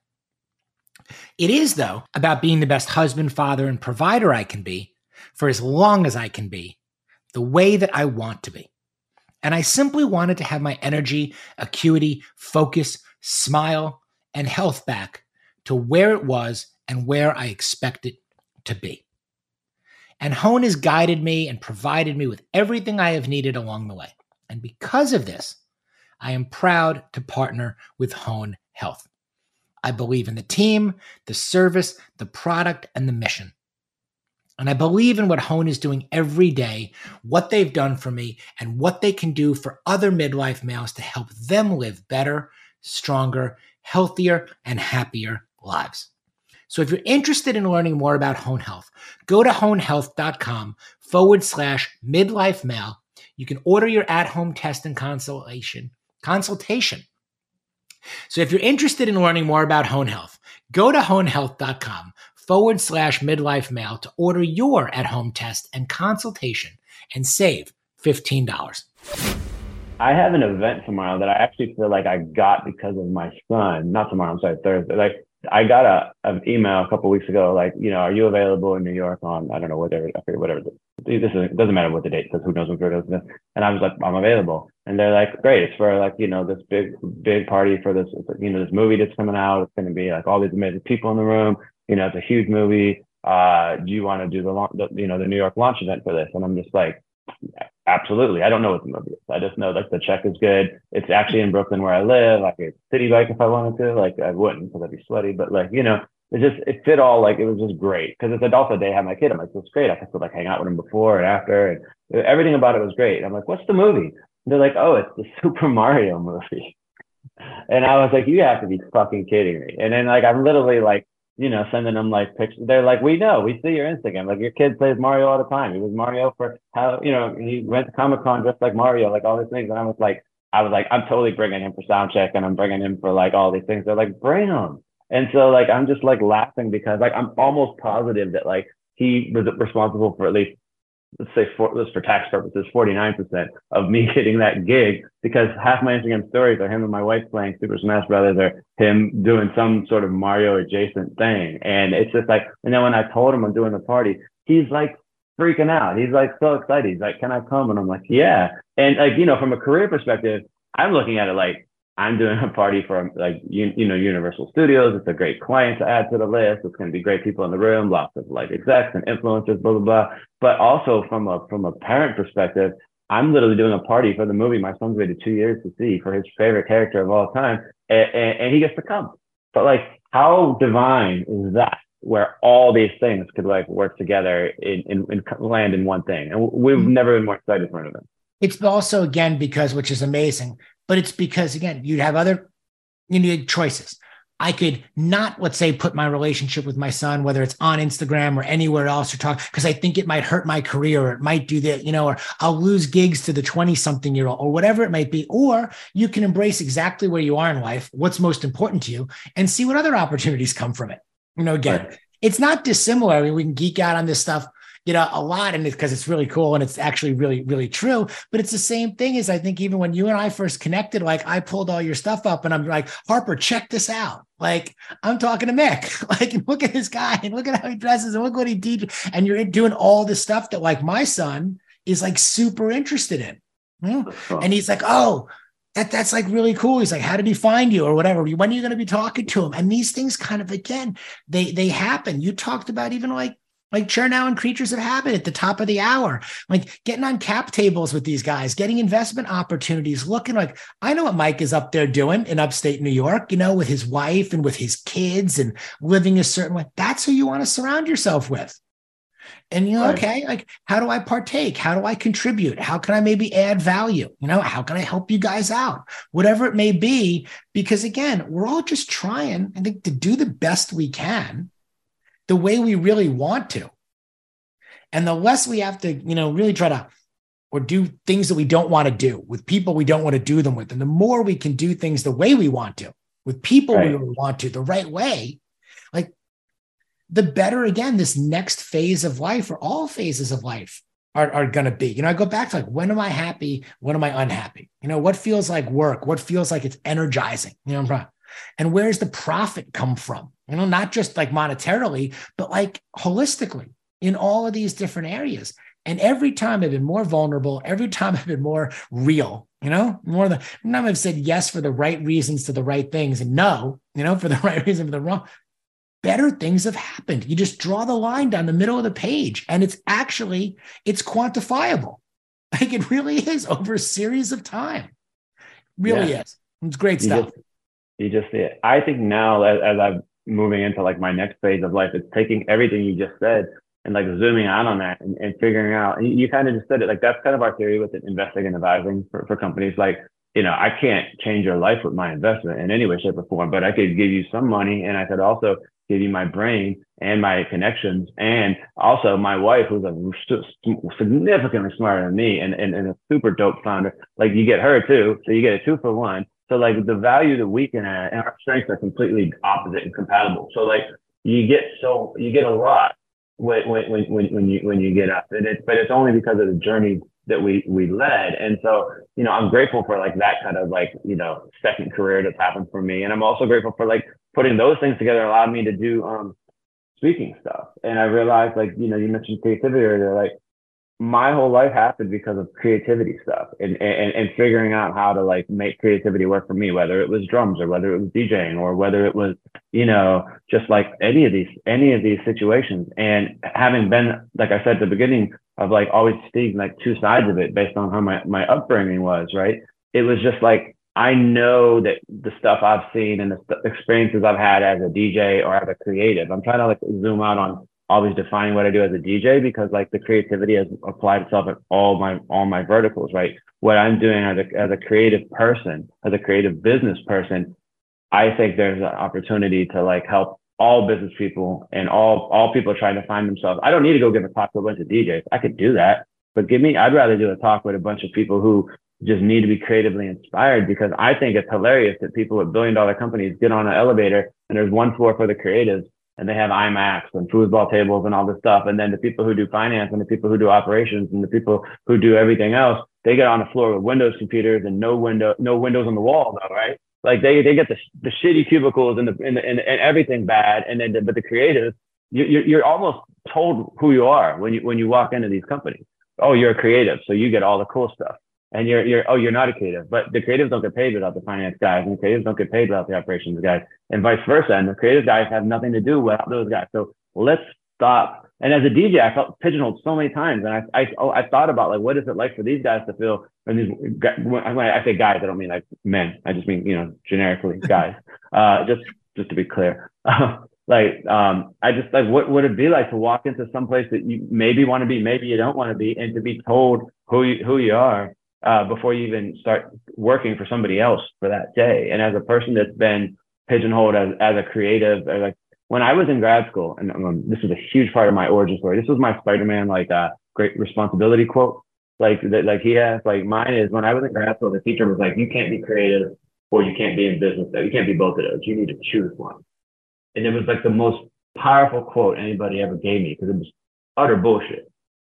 It is, though, about being the best husband, father, and provider I can be for as long as I can be, the way that I want to be. And I simply wanted to have my energy, acuity, focus, smile, and health back to where it was and where I expect it to be. And Hone has guided me and provided me with everything I have needed along the way. And because of this, I am proud to partner with Hone Health. I believe in the team, the service, the product, and the mission. And I believe in what Hone is doing every day, what they've done for me, and what they can do for other midlife males to help them live better, stronger, healthier, and happier lives. So if you're interested in learning more about Hone Health, go to honehealth.com forward slash midlife male. You can order your at-home test and consultation. consultation. So if you're interested in learning more about Hone Health, go to honehealth.com forward slash midlife male to order your at-home test and consultation and save fifteen dollars. I have an event tomorrow that I actually feel like I got because of my son. Not tomorrow, I'm sorry, Thursday. Like I got a an email a couple of weeks ago, like, you know, are you available in New York on, I don't know, whatever, I forget, whatever. This is, it doesn't matter what the date says, who knows what it is. And I was like, I'm available. And they're like, great, it's for like, you know, this big, big party for this, you know, this movie that's coming out. It's going to be like all these amazing people in the room. You know, it's a huge movie. Uh, do you want to do the, the, you know, the New York launch event for this? And I'm just like, absolutely. I don't know what the movie is. I just know like the check is good. It's actually in Brooklyn where I live. I could city bike if I wanted to. Like I wouldn't because I'd be sweaty. But like, you know, it just, it fit all, like, it was just great. Because it's also day I had my kid. I'm like, it's great. I could like hang out with him before and after. And everything about it was great. And I'm like, what's the movie? And they're like, oh, it's the Super Mario movie. And I was like, you have to be fucking kidding me. And then like, I'm literally like, you know, sending them like pictures. They're like, we know, we see your Instagram. Like your kid plays Mario all the time. He was Mario for how, you know, he went to Comic-Con dressed like Mario, like all these things. And I was like, I was like, I'm totally bringing him for sound check and I'm bringing him for like all these things. They're like, bring him. And so like, I'm just like laughing because like, I'm almost positive that like he was responsible for at least, let's say for this for tax purposes, forty-nine percent of me getting that gig, because half my Instagram stories are him and my wife playing Super Smash Brothers or him doing some sort of Mario adjacent thing. And it's just like, and then when I told him I'm doing the party, he's like freaking out. He's like so excited. He's like, can I come? And I'm like, yeah. And like, you know, from a career perspective, I'm looking at it like I'm doing a party for like, you, you know, Universal Studios. It's a great client to add to the list. It's going to be great people in the room, lots of like execs and influencers, blah, blah, blah. But also from a, from a parent perspective, I'm literally doing a party for the movie my son's waited two years to see for his favorite character of all time. And, and, and he gets to come. But like, how divine is that? Where all these things could like work together in, in, in land in one thing. And we've never been more excited for it. It's also, again, because, which is amazing, but it's because, again, you'd have other, you need choices. I could not, let's say, put my relationship with my son, whether it's on Instagram or anywhere else, or talk, because I think it might hurt my career, or it might do that, you know, or I'll lose gigs to the twenty something year old, or whatever it might be. Or you can embrace exactly where you are in life, what's most important to you, and see what other opportunities come from it. You know, again, right. It's not dissimilar. I mean, we can geek out on this stuff, you know, a lot, and it's because it's really cool and it's actually really, really true. But it's the same thing as I think even when you and I first connected, like I pulled all your stuff up and I'm like, Harper, check this out. Like I'm talking to Mick, like, look at this guy and look at how he dresses and look what he did. And you're doing all this stuff that like my son is like super interested in. You know? And he's like, oh, That that's like really cool. He's like, how did he find you or whatever? When are you going to be talking to him? And these things kind of, again, they they happen. You talked about even like, like Chernow and Creatures of Habit at the top of the hour, like getting on cap tables with these guys, getting investment opportunities, looking like, I know what Mike is up there doing in upstate New York, you know, with his wife and with his kids and living a certain way. That's who you want to surround yourself with. And, you know, right. Okay, like, how do I partake? How do I contribute? How can I maybe add value? You know, how can I help you guys out? Whatever it may be, because again, we're all just trying, I think, to do the best we can, the way we really want to. And the less we have to, you know, really try to, or do things that we don't want to do with people we don't want to do them with. And the more we can do things the way we want to, with people right. we want to, the right way, like, the better, again, this next phase of life, or all phases of life, are, are going to be. You know, I go back to like, when am I happy? When am I unhappy? You know, what feels like work? What feels like it's energizing? You know, and where's the profit come from? You know, not just like monetarily, but like holistically in all of these different areas. And every time I've been more vulnerable, every time I've been more real, you know, more the time I've said yes for the right reasons to the right things, and no, you know, for the right reason for the wrong. Better things have happened. You just draw the line down the middle of the page, and it's actually, it's quantifiable. Like it really is over a series of time. Really yeah. is. It's great you stuff. Just, you just see it. I think now as, as I'm moving into like my next phase of life, it's taking everything you just said and like zooming out on that and, and figuring out, and you, you kind of just said it, like that's kind of our theory with investing and advising for, for companies. Like, you know, I can't change your life with my investment in any way, shape, or form, but I could give you some money, and I could also give you my brain and my connections, and also my wife, who's a significantly smarter than me and, and, and a super dope founder. Like you get her too, so you get a two for one. So like the value that we can add and our strengths are completely opposite and compatible. So like you get so you get a lot when when when when you when you get up, and it's but it's only because of the journey that we we led. And so, you know, I'm grateful for like that kind of like, you know, second career that's happened for me. And I'm also grateful for like putting those things together allowed me to do um speaking stuff. And I realized, like, you know, you mentioned creativity earlier, like my whole life happened because of creativity stuff and, and, and figuring out how to like make creativity work for me, whether it was drums or whether it was DJing or whether it was, you know, just like any of these, any of these situations. And having been, like I said at the beginning, of like always seeing like two sides of it based on how my, my upbringing was, right? It was just like, I know that the stuff I've seen and the st- experiences I've had as a D J or as a creative, I'm trying to like zoom out on always defining what I do as a D J, because like the creativity has applied itself at all my, all my verticals, right? What I'm doing as a, as a creative person, as a creative business person, I think there's an opportunity to like help all business people and all, all people trying to find themselves. I don't need to go give a talk to a bunch of D Js. I could do that, but give me, I'd rather do a talk with a bunch of people who just need to be creatively inspired, because I think it's hilarious that people with billion dollar companies get on an elevator and there's one floor for the creatives and they have IMAX and foosball tables and all this stuff. And then the people who do finance and the people who do operations and the people who do everything else, they get on the floor with Windows computers and no window, no windows on the wall though, right? Like they, they get the, the shitty cubicles and the, and, the, and, and everything bad. And then, the, but the creatives, you, you're, you're almost told who you are when you, when you walk into these companies. Oh, you're a creative, so you get all the cool stuff. And you're, you're, oh, you're not a creative, but the creatives don't get paid without the finance guys, and the creatives don't get paid without the operations guys, and vice versa. And the creative guys have nothing to do without those guys. So let's stop. And as a D J, I felt pigeonholed so many times. And I, I, oh, I thought about like, what is it like for these guys to feel, and these, when I say guys, I don't mean like men. I just mean, you know, generically guys, uh, just, just to be clear. Like, um, I just like, what would it be like to walk into some place that you maybe want to be, maybe you don't want to be, and to be told who you, who you are, uh, before you even start working for somebody else for that day. And as a person that's been pigeonholed as, as a creative, or like when I was in grad school, and um, this is a huge part of my origin story. This was my Spider-Man, like, uh, great responsibility quote. Like that, like he has, like mine is, when I was in grad school, the teacher was like, you can't be creative or you can't be in business. You can't be both of those. You need to choose one. And it was like the most powerful quote anybody ever gave me, because it was utter bullshit.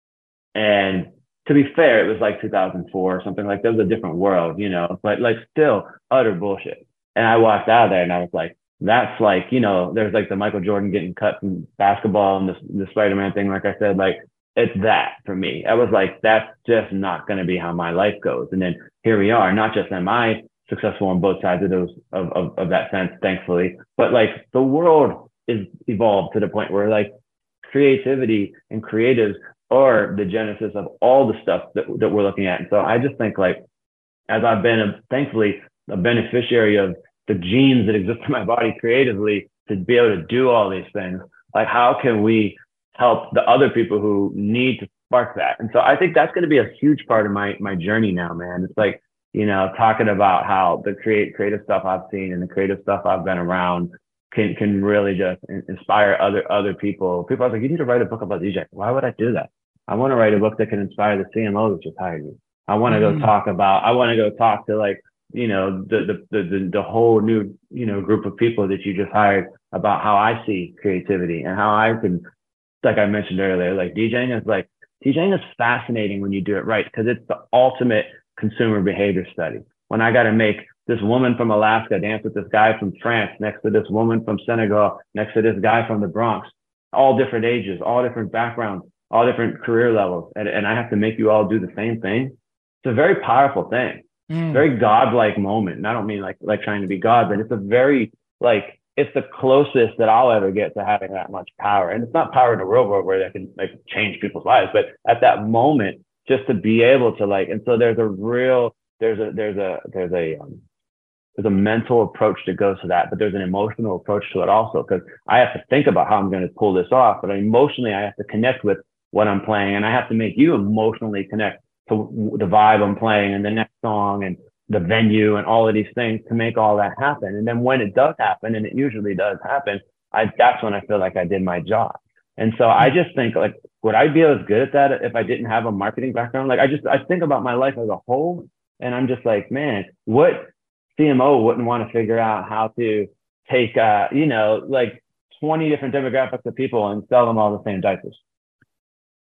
And to be fair, it was like two thousand four or something. Like, that was a different world, you know, but like still utter bullshit. And I walked out of there and I was like, that's like, you know, there's like the Michael Jordan getting cut from basketball and the, the Spider-Man thing. Like I said, like it's that for me. I was like, that's just not going to be how my life goes. And then here we are, not just am I successful on both sides of those of, of, of that sense, thankfully, but like the world is evolved to the point where like creativity and creatives are the genesis of all the stuff that, that we're looking at. And so I just think, like, as I've been a, thankfully a beneficiary of the genes that exist in my body creatively to be able to do all these things, like how can we help the other people who need to spark that? And so I think that's going to be a huge part of my my journey now, man. It's like, you know, talking about how the create creative stuff I've seen and the creative stuff I've been around can can really just inspire other other people. People are like, you need to write a book about D J. Why would I do that? I want to write a book that can inspire the C M O that just hired me. I want to mm-hmm. go talk about, I want to go talk to, like, you know, the, the, the, the whole new, you know, group of people that you just hired about how I see creativity and how I can, like I mentioned earlier, like DJing is like, DJing is fascinating when you do it right, because it's the ultimate consumer behavior study. When I got to make this woman from Alaska dance with this guy from France, next to this woman from Senegal, next to this guy from the Bronx, all different ages, all different backgrounds, all different career levels, and, and I have to make you all do the same thing. It's a very powerful thing, mm. very godlike moment. And I don't mean like like trying to be God, but it's a very, like, it's the closest that I'll ever get to having that much power. And it's not power in the real world where that can like change people's lives, but at that moment, just to be able to, like, and so there's a real, there's a, there's a, there's a, um, there's a mental approach that goes to that, but there's an emotional approach to it also, because I have to think about how I'm going to pull this off, but emotionally I have to connect with what I'm playing, and I have to make you emotionally connect to the vibe I'm playing and the next song and the venue and all of these things to make all that happen. And then when it does happen, and it usually does happen, I, that's when I feel like I did my job. And so I just think, like, would I be as good at that if I didn't have a marketing background? Like, I just, I think about my life as a whole, and I'm just like, man, what C M O wouldn't want to figure out how to take, uh, you know, like twenty different demographics of people and sell them all the same diapers?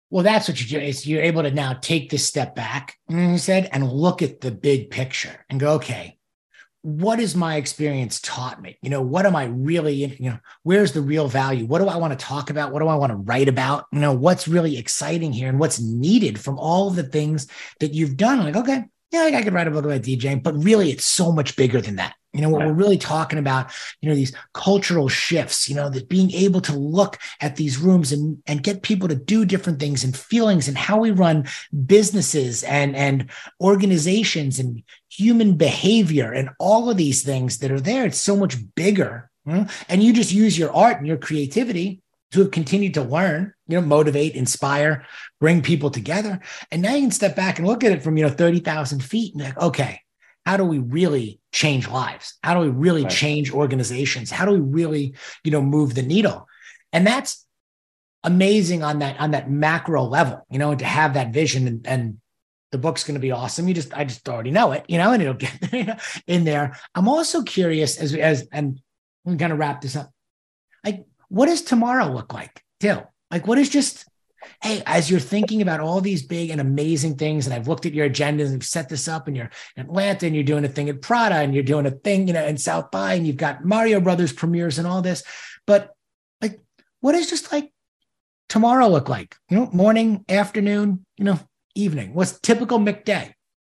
Well, that's what you do is you're able to now take this step back, you said, and look at the big picture and go, okay, what has my experience taught me? You know, what am I really, you know, where's the real value? What do I want to talk about? What do I want to write about? You know, what's really exciting here and what's needed from all the things that you've done? Like, okay, yeah, I could write a book about DJing, but really it's so much bigger than that. You know, what we're really talking about, you know, these cultural shifts, you know, that being able to look at these rooms and, and get people to do different things and feelings and how we run businesses and, and organizations and human behavior and all of these things that are there. It's so much bigger. You know? And you just use your art and your creativity to continue to learn, you know, motivate, inspire, bring people together. And now you can step back and look at it from, you know, thirty thousand feet and be like, okay, how do we really change lives? How do we really right. change organizations? How do we really, you know, move the needle? And that's amazing on that, on that macro level, you know, and to have that vision and, and the book's going to be awesome. You just, I just already know it, you know, and it'll get you know, in there. I'm also curious as, as, and we kind of wrap this up. Like, what does tomorrow look like, Till? Like, what is just, hey, as you're thinking about all these big and amazing things, and I've looked at your agenda and you've set this up and you're in Atlanta and you're doing a thing at Prada and you're doing a thing, you know, in South by, and you've got Mario Brothers premieres and all this, but like, what does just like tomorrow look like? You know, morning, afternoon, you know, evening. What's typical Mick day?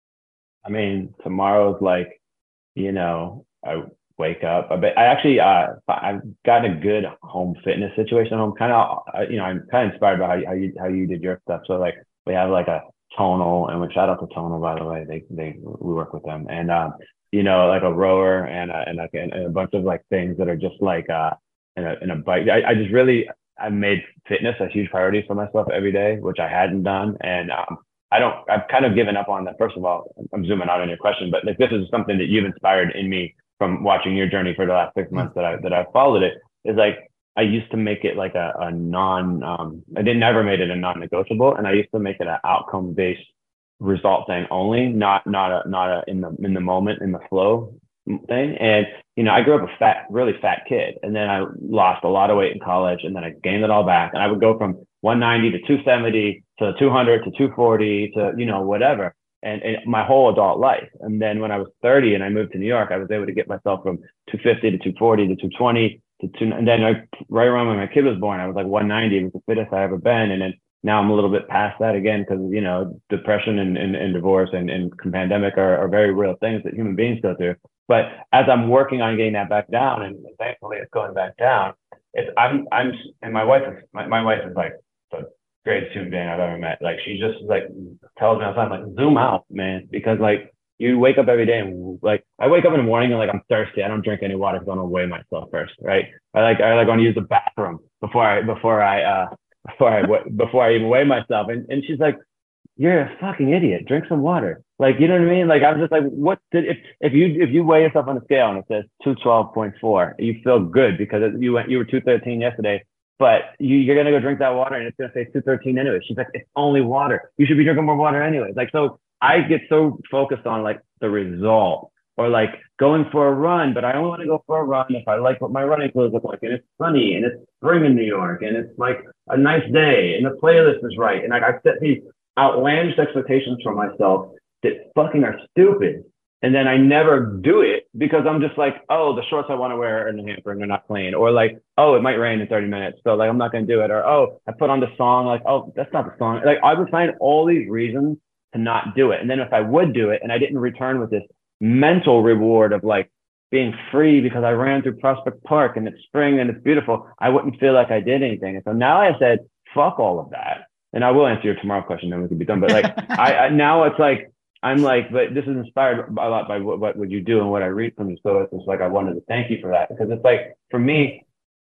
I mean, tomorrow's like, you know, I wake up a bit. I actually, uh, I've gotten a good home fitness situation at home. Kind of, uh, you know, I'm kind of inspired by how you, how you, how you did your stuff. So like, we have like a Tonal, and we shout out to Tonal, by the way. They, they, we work with them, and um, you know, like a rower and a, and, a, and a bunch of like things that are just like uh, in a, in a bike. I, I just really, I made fitness a huge priority for myself every day, which I hadn't done, and um, I don't. I've kind of given up on that. First of all, I'm zooming out on your question, but like this is something that you've inspired in me from watching your journey for the last six months that I that I followed it. Is like I used to make it like a, a non. Um, I didn't never made it a non-negotiable, and I used to make it an outcome-based result thing only, not not a not a in the in the moment in the flow thing. And you know, I grew up a fat, really fat kid, and then I lost a lot of weight in college, and then I gained it all back, and I would go from one ninety to two seventy to two hundred to two forty to, you know, whatever. And, and my whole adult life. And then when I was thirty and I moved to New York, I was able to get myself from two fifty to two forty to two twenty to two. And then I, right around when my kid was born, I was like one ninety. It was the fittest I ever been. And then now I'm a little bit past that again, because, you know, depression and, and, and divorce and, and pandemic are, are very real things that human beings go through. But as I'm working on getting that back down, and thankfully it's going back down, it's, I'm, I'm, and my wife is, my, my wife is like, the greatest human being I've ever met. Like, she just like tells me all the time, like, zoom out, man, because like you wake up every day and like I wake up in the morning and like I'm thirsty. I don't drink any water because I don't weigh myself first, right? I like I like want to use the bathroom before I before I uh before I before I even weigh myself. And and she's like, you're a fucking idiot. Drink some water. Like, you know what I mean? Like, I'm just like, what did if if you if you weigh yourself on a scale and it says two twelve point four, you feel good because you went you were two thirteen yesterday. But you, you're going to go drink that water and it's going to say two thirteen anyway. She's like, it's only water. You should be drinking more water anyway. Like, so I get so focused on like the result, or like going for a run, but I only want to go for a run if I like what my running clothes look like, and it's sunny and it's spring in New York and it's like a nice day and the playlist is right. And like, I set these outlandish expectations for myself that fucking are stupid. And then I never do it because I'm just like, oh, the shorts I want to wear are in the hamper and they're not clean. Or like, oh, it might rain in thirty minutes. So like, I'm not going to do it. Or, oh, I put on the song. Like, oh, that's not the song. Like, I would find all these reasons to not do it. And then if I would do it and I didn't return with this mental reward of like being free because I ran through Prospect Park and it's spring and it's beautiful, I wouldn't feel like I did anything. And so now I said, fuck all of that. And I will answer your tomorrow question, then we can be done. But like, I, I now it's like, I'm like, but this is inspired a lot by what, what would you do and what I read from you. So it's just like, I wanted to thank you for that, because it's like, for me,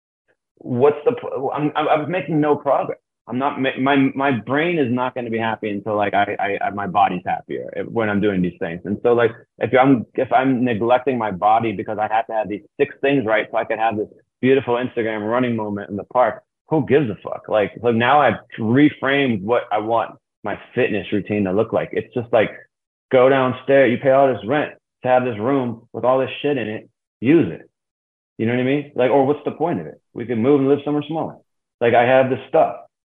what's the, I'm, I'm making no progress. I'm not, my, my brain is not going to be happy until like I, I, my body's happier when I'm doing these things. And so like, if I'm, if I'm neglecting my body because I have to have these six things right so I could have this beautiful Instagram running moment in the park, who gives a fuck? Like, so now I've reframed what I want my fitness routine to look like. It's just like, go downstairs, you pay all this rent to have this room with all this shit in it, use it. You know what I mean? Like, or what's the point of it? We could move and live somewhere smaller. Like, I have this stuff.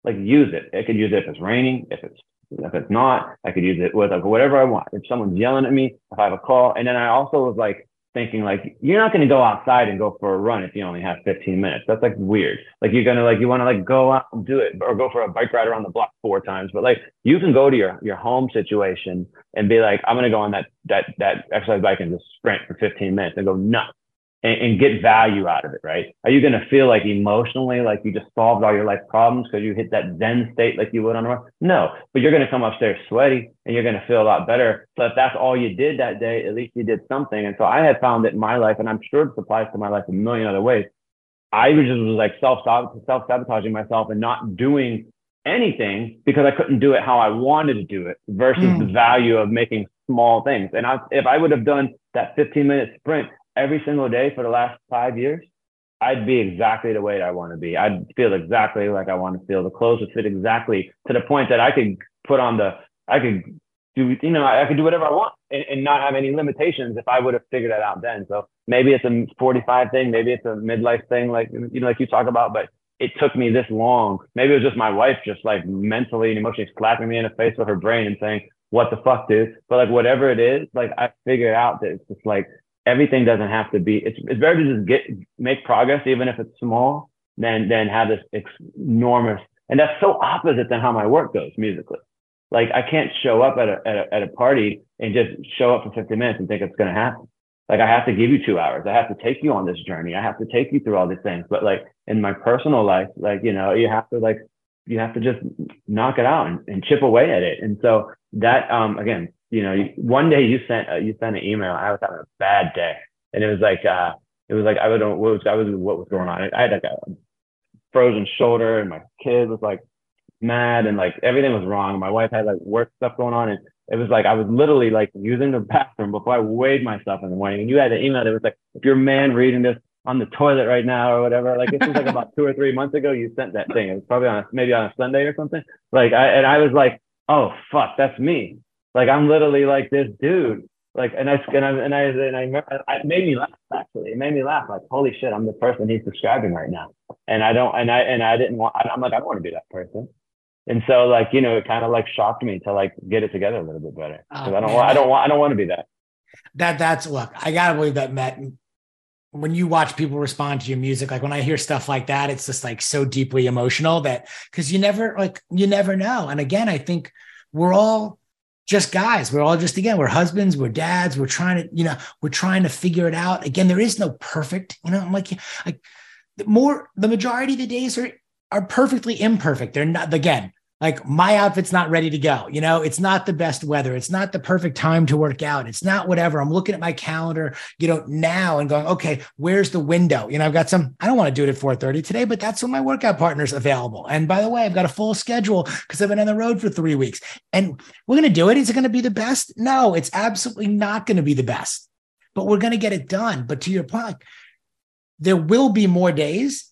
like use it. I could use it if it's raining, if it's if it's not, I could use it with like whatever I want. If someone's yelling at me, if I have a call. And then I also was like thinking like, you're not going to go outside and go for a run if you only have fifteen minutes. That's like weird. Like you're going to like, you want to like go out and do it or go for a bike ride around the block four times. But like you can go to your, your home situation and be like, I'm going to go on that, that, that exercise bike and just sprint for fifteen minutes and go nuts. And, and get value out of it, right? Are you going to feel like emotionally like you just solved all your life problems because you hit that Zen state like you would on a run? No, but you're going to come upstairs sweaty and you're going to feel a lot better. So if that's all you did that day, at least you did something. And so I had found that in my life, and I'm sure it applies to my life in a million other ways, I was just was like self self-sabotaging myself and not doing anything because I couldn't do it how I wanted to do it versus mm. the value of making small things. And I, if I would have done that fifteen minute sprint every single day for the last five years, I'd be exactly the way that I want to be. I'd feel exactly like I want to feel. The clothes would fit exactly to the point that I could put on the, I could do, you know, I, I could do whatever I want and, and not have any limitations if I would have figured that out then. So maybe it's a forty-five thing, maybe it's a midlife thing, like, you know, like you talk about, but it took me this long. Maybe it was just my wife just like mentally and emotionally slapping me in the face with her brain and saying, what the fuck, dude? But like, whatever it is, like I figured out that it's just like, everything doesn't have to be, it's, it's better to just get, make progress, even if it's small, than, than have this enormous, and that's so opposite than how my work goes musically. Like I can't show up at a, at a, at a party and just show up for fifty minutes and think it's going to happen. Like I have to give you two hours. I have to take you on this journey. I have to take you through all these things. But like in my personal life, like, you know, you have to like, you have to just knock it out and, and chip away at it. And so that, um, again, you know, one day you sent uh, you sent an email. I was having a bad day, and it was like uh, it was like I don't know what was I was what was going on. I had like a frozen shoulder, and my kid was like mad, and like everything was wrong. My wife had like work stuff going on, and it was like I was literally like using the bathroom before I weighed myself in the morning. And you had an email that was like, if your man reading this on the toilet right now or whatever, like this was like about two or three months ago. You sent that thing. It was probably on a, maybe on a Sunday or something. Like I and I was like, oh fuck, that's me. Like I'm literally like this dude, like, and I and I and I and I remember it made me laugh. Actually, it made me laugh. Like, holy shit, I'm the person he's describing right now, and I don't, and I and I didn't want. I'm like, I don't want to be that person, and so like, you know, it kind of like shocked me to like get it together a little bit better because oh, I don't man. want, I don't want, I don't want to be that. That that's look, I gotta believe that, Matt. When you watch people respond to your music, like when I hear stuff like that, it's just like so deeply emotional that because you never like you never know. And again, I think we're all just guys. We're all just, again, we're husbands, we're dads. We're trying to, you know, we're trying to figure it out. Again, there is no perfect, you know, I'm like, like more, the majority of the days are, are perfectly imperfect. They're not, again, like my outfit's not ready to go. You know, it's not the best weather. It's not the perfect time to work out. It's not whatever. I'm looking at my calendar, you know, now and going, okay, where's the window? You know, I've got some, I don't want to do it at four thirty today, but that's when my workout partner's available. And by the way, I've got a full schedule because I've been on the road for three weeks and we're going to do it. Is it going to be the best? No, it's absolutely not going to be the best, but we're going to get it done. But to your point, there will be more days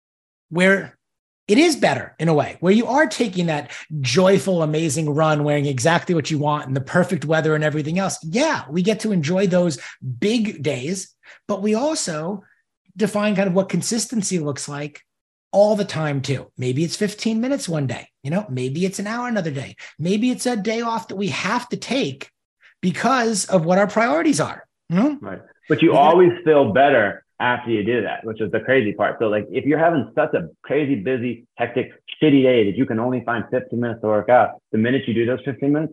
where it is better in a way, where you are taking that joyful, amazing run, wearing exactly what you want and the perfect weather and everything else. Yeah, we get to enjoy those big days, but we also define kind of what consistency looks like all the time too. Maybe it's fifteen minutes one day, you know, maybe it's an hour another day. Maybe it's a day off that we have to take because of what our priorities are. You know? Right. But you yeah. always feel better after you do that, which is the crazy part. So like if you're having such a crazy, busy, hectic, shitty day that you can only find fifteen minutes to work out, the minute you do those fifteen minutes,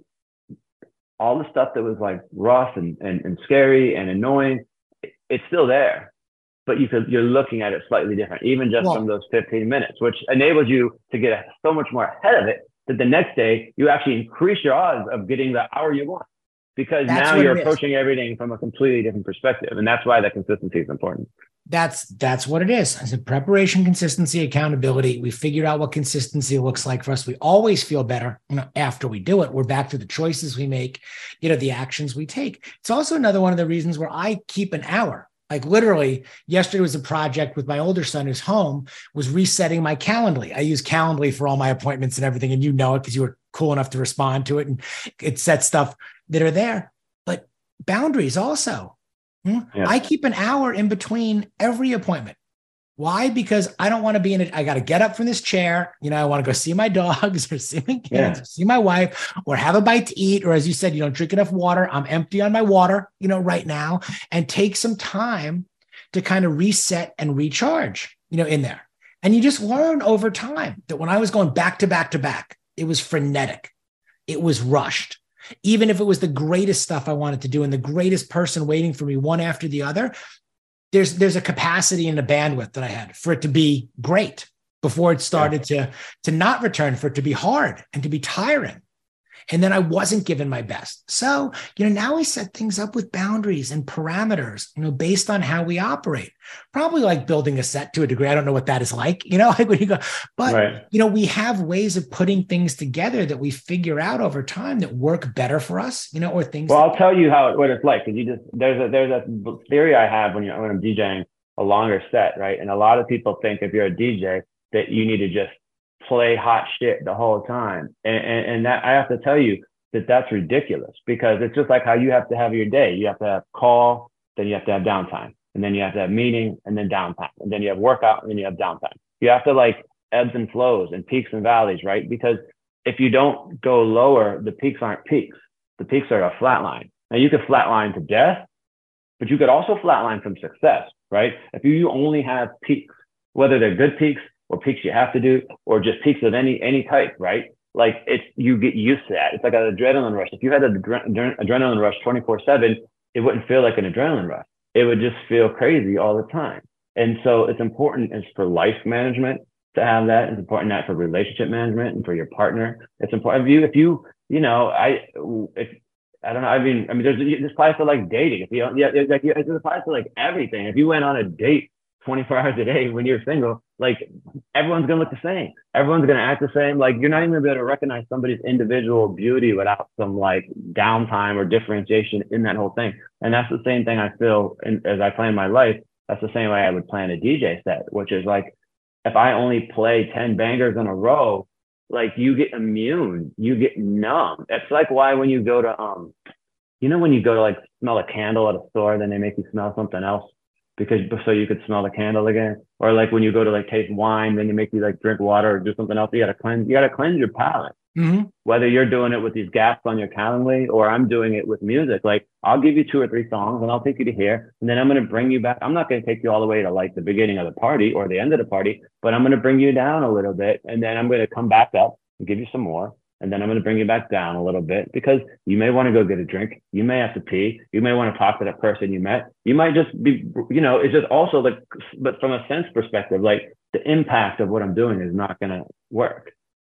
all the stuff that was like rough and, and, and scary and annoying, it's still there. But you could, you're looking at it slightly different, even just well, from those fifteen minutes, which enables you to get so much more ahead of it that the next day you actually increase your odds of getting the hour you want. Because now you're approaching everything from a completely different perspective. And that's why that consistency is important. That's that's what it is. I said preparation, consistency, accountability. We figured out what consistency looks like for us. We always feel better, you know, after we do it. We're back to the choices we make, you know, the actions we take. It's also another one of the reasons where I keep an hour. Like literally yesterday was a project with my older son who's home, was resetting my Calendly. I use Calendly for all my appointments and everything. And you know it because you were cool enough to respond to it. And it sets stuff that are there, but boundaries also. Hmm? Yeah. I keep an hour in between every appointment. Why? Because I don't want to be in it. I got to get up from this chair. You know, I want to go see my dogs or see my kids, Yeah. or see my wife, or have a bite to eat. Or as you said, you don't drink enough water. I'm empty on my water, you know, right now, and take some time to kind of reset and recharge, you know, in there. And you just learn over time that when I was going back to back to back, it was frenetic. It was rushed. Even if it was the greatest stuff I wanted to do and the greatest person waiting for me one after the other, there's there's a capacity and a bandwidth that I had for it to be great before it started yeah. to, to not return, for it to be hard and to be tiring. And then I wasn't given my best. So, you know, now we set things up with boundaries and parameters, you know, based on how we operate. Probably like building a set to a degree. I don't know what that is like, you know, like when you go, but, right. you know, we have ways of putting things together that we figure out over time that work better for us, you know, or things. Well, that- I'll tell you how what it's like. Cause you just, there's a, there's a theory I have when you when I'm DJing a longer set, right? And a lot of people think if you're a D J that you need to just play hot shit the whole time. And, and, and that I have to tell you that that's ridiculous, because it's just like how you have to have your day. You have to have call, then you have to have downtime, and then you have to have meeting, and then downtime, and then you have workout, and then you have downtime. You have to like ebbs and flows and peaks and valleys, right? Because if you don't go lower, the peaks aren't peaks. The peaks are a flat line. Now you could flatline to death, but you could also flatline from success, right? If you only have peaks, whether they're good peaks or peaks you have to do, or just peaks of any any type, right? Like it's, you get used to that. It's like an adrenaline rush. If you had an adre- adrenaline rush twenty-four seven, it wouldn't feel like an adrenaline rush. It would just feel crazy all the time. And so it's important, it's for life management to have that. It's important that for relationship management and for your partner. It's important if you, if you, you know, I, if, I don't know. I mean, I mean, there's, this applies to like dating. If you don't, yeah, it's like, it applies to like everything. If you went on a date twenty-four hours a day when you're single, like everyone's going to look the same. Everyone's going to act the same. Like you're not even going to be able to recognize somebody's individual beauty without some like downtime or differentiation in that whole thing. And that's the same thing I feel in, as I plan my life. That's the same way I would plan a D J set, which is like, if I only play ten bangers in a row, like you get immune, you get numb. It's like why when you go to, um, you know, when you go to like smell a candle at a store, then they make you smell something else, because so you could smell the candle again. Or like when you go to like taste wine, then you make you like drink water or do something else. You got to cleanse, you got to cleanse your palate. Mm-hmm. Whether you're doing it with these gaps on your Calendly or I'm doing it with music, like I'll give you two or three songs and I'll take you to here. And then I'm going to bring you back. I'm not going to take you all the way to like the beginning of the party or the end of the party, but I'm going to bring you down a little bit. And then I'm going to come back up and give you some more. And then I'm going to bring you back down a little bit, because you may want to go get a drink. You may have to pee. You may want to talk to that person you met. You might just be, you know, it's just also like, but from a sense perspective, like the impact of what I'm doing is not going to work.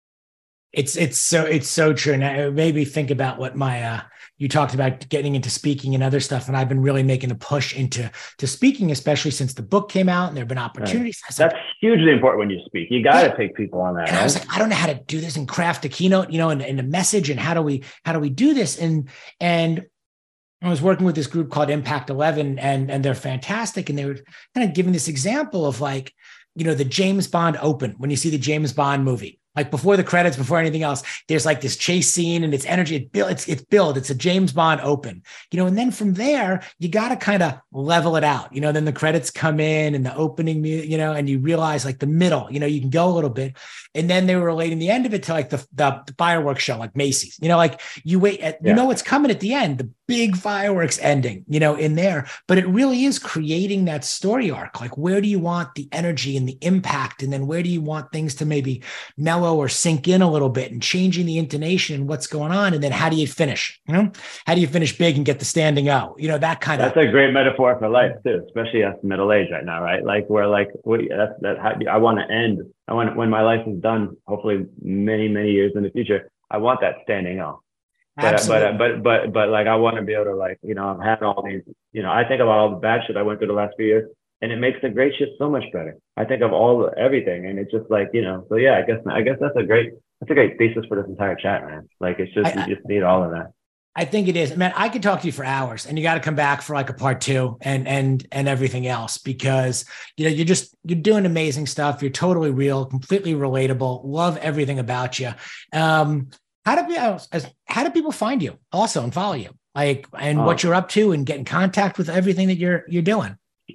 It's, it's so, it's so true. Now it made me think about what my, uh, you talked about getting into speaking and other stuff. And I've been really making a push into to speaking, especially since the book came out and there've been opportunities. Right. That's like, hugely important when you speak. You got to yeah. take people on that. And right? I was like, I don't know how to do this and craft a keynote, you know, and, and a message, and how do we, how do we do this? And, and I was working with this group called Impact eleven, and, and they're fantastic. And they were kind of giving this example of like, you know, the James Bond open, when you see the James Bond movie, like before the credits, before anything else, there's like this chase scene and it's energy. It build, it's, it's build. It's a James Bond open, you know, and then from there, you got to kind of level it out, you know, then the credits come in and the opening, you know, and you realize like the middle, you know, you can go a little bit. And then they were relating the end of it to like the, the, the fireworks show, like Macy's, you know, like you wait, at, yeah. you know, what's coming at the end, the big fireworks ending, you know, in there, but it really is creating that story arc. Like, where do you want the energy and the impact? And then where do you want things to maybe mellow or sink in a little bit, and changing the intonation and what's going on? And then how do you finish, you know, how do you finish big and get the standing O, you know, that kind that's of. That's a great metaphor for life too, especially us middle age right now, right? Like we're like, we, that's, that, how, I want to end. I want, when my life is done, hopefully many, many years in the future, I want that standing O. But, but, but, but, but like, I want to be able to like, you know, I've had all these, you know, I think about all the bad shit I went through the last few years, and it makes the great shit so much better. I think of all the, everything, and it's just like, you know, so yeah, I guess, I guess that's a great, that's a great thesis for this entire chat, man. Like, it's just, I, you just need all of that. I think it is, man. I could talk to you for hours, and you got to come back for like a part two and, and, and everything else, because, you know, you're just, you're doing amazing stuff. You're totally real, completely relatable. Love everything about you. Um, How do people, how do people find you also and follow you, like, and oh. what you're up to, and get in contact with everything that you're you're doing?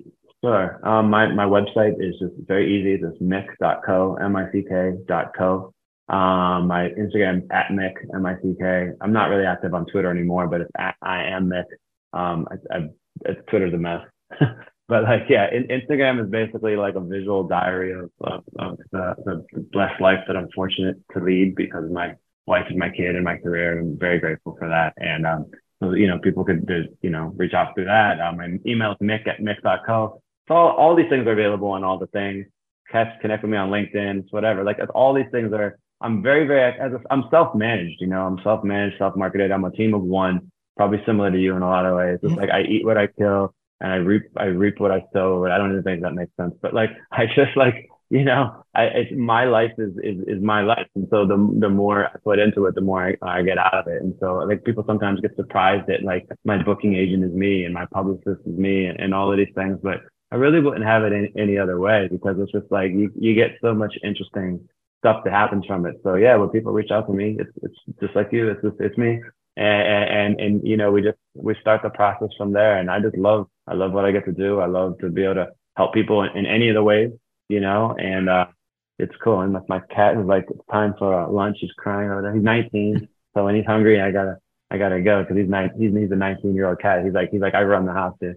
Sure. Um, my, my website is just very easy. It's mick dot co, M I C K dot co. Um, my Instagram at Mick, M I C K. I'm not really active on Twitter anymore, but it's at I am Mick. Um, I, I, it's, Twitter's a mess. But like, yeah, in, Instagram is basically like a visual diary of, of, of the, the blessed life that I'm fortunate to lead because my wife and my kid and my career. I'm very grateful for that. And, um, so, you know, people could, you know, reach out through that. Um, my email is mick at mick dot co. So all, all these things are available on all the things. Catch, connect with me on LinkedIn, whatever. Like all these things are, I'm very, very, as a, I'm self-managed, you know, I'm self-managed, self-marketed. I'm a team of one, probably similar to you in a lot of ways. It's like I eat what I kill and I reap, I reap what I sow. I don't even think that makes sense, but like, I just like, you know, I, it's, my life is, is, is my life. And so the, the more I put into it, the more I, I get out of it. And so like people sometimes get surprised that like my booking agent is me and my publicist is me and, and all of these things, but I really wouldn't have it in any other way because it's just like, you, you get so much interesting stuff that happens from it. So yeah, when people reach out to me, it's, it's just like you, it's just, it's me. And, and, and, you know, we just, we start the process from there. And I just love, I love what I get to do. I love to be able to help people in, in any of the ways, you know, and, uh, it's cool. And my cat is like, it's time for lunch. He's crying over there. He's nineteen. So when he's hungry, I gotta, I gotta go because he's nine, he's, he's a nineteen year old cat. He's like, he's like, I run the house, dude.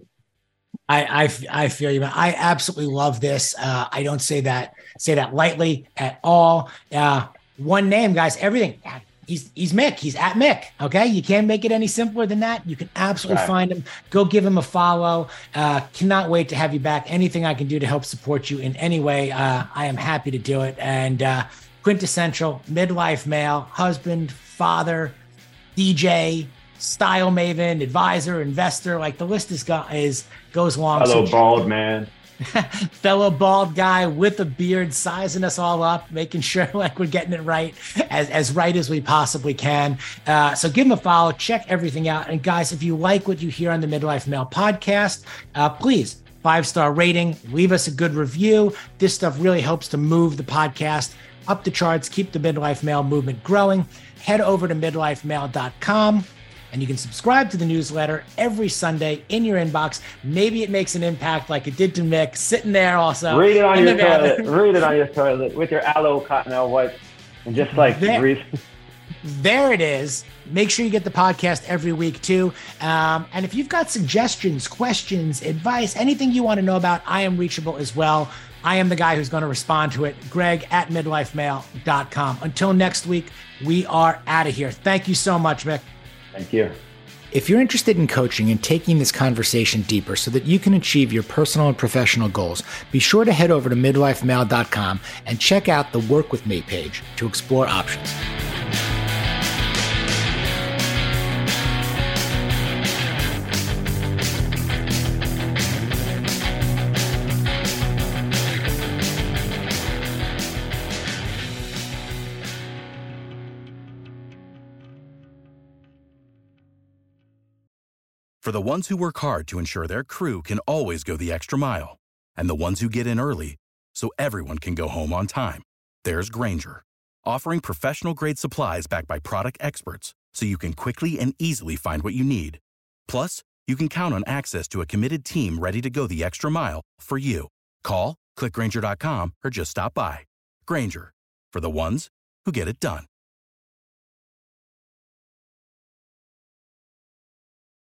I, I, I feel you, man. I absolutely love this. Uh, I don't say that, say that lightly at all. Uh, one name, guys, everything. He's, he's Mick. He's at Mick. Okay. You can't make it any simpler than that. You can absolutely right. find him. Go give him a follow. Uh, cannot wait to have you back. Anything I can do to help support you in any way. Uh, I am happy to do it. And, uh, quintessential midlife male, husband, father, D J, style maven, advisor, investor, like the list is go- is goes long. Hello, so, bald man. fellow bald guy with a beard, sizing us all up, making sure like we're getting it right, as, as right as we possibly can. Uh, so give him a follow, check everything out. And guys, if you like what you hear on the Midlife Male podcast, uh, please five-star rating, leave us a good review. This stuff really helps to move the podcast up the charts, keep the Midlife Male movement growing. Head over to midlife male dot com. And you can subscribe to the newsletter every Sunday in your inbox. Maybe it makes an impact like it did to Mick, sitting there also. Read it on your toilet. Read it on your toilet with your aloe cottonelle wipe and just like there, read. There it is. Make sure you get the podcast every week too. Um, and if you've got suggestions, questions, advice, anything you want to know about, I am reachable as well. I am the guy who's going to respond to it. Greg at midlife male dot com. Until next week, we are out of here. Thank you so much, Mick. Thank you. If you're interested in coaching and taking this conversation deeper so that you can achieve your personal and professional goals, be sure to head over to midlife male dot com and check out the Work With Me page to explore options. For the ones who work hard to ensure their crew can always go the extra mile, and the ones who get in early so everyone can go home on time, there's Grainger, offering professional-grade supplies backed by product experts so you can quickly and easily find what you need. Plus, you can count on access to a committed team ready to go the extra mile for you. Call, click Grainger dot com, or just stop by. Grainger, for the ones who get it done.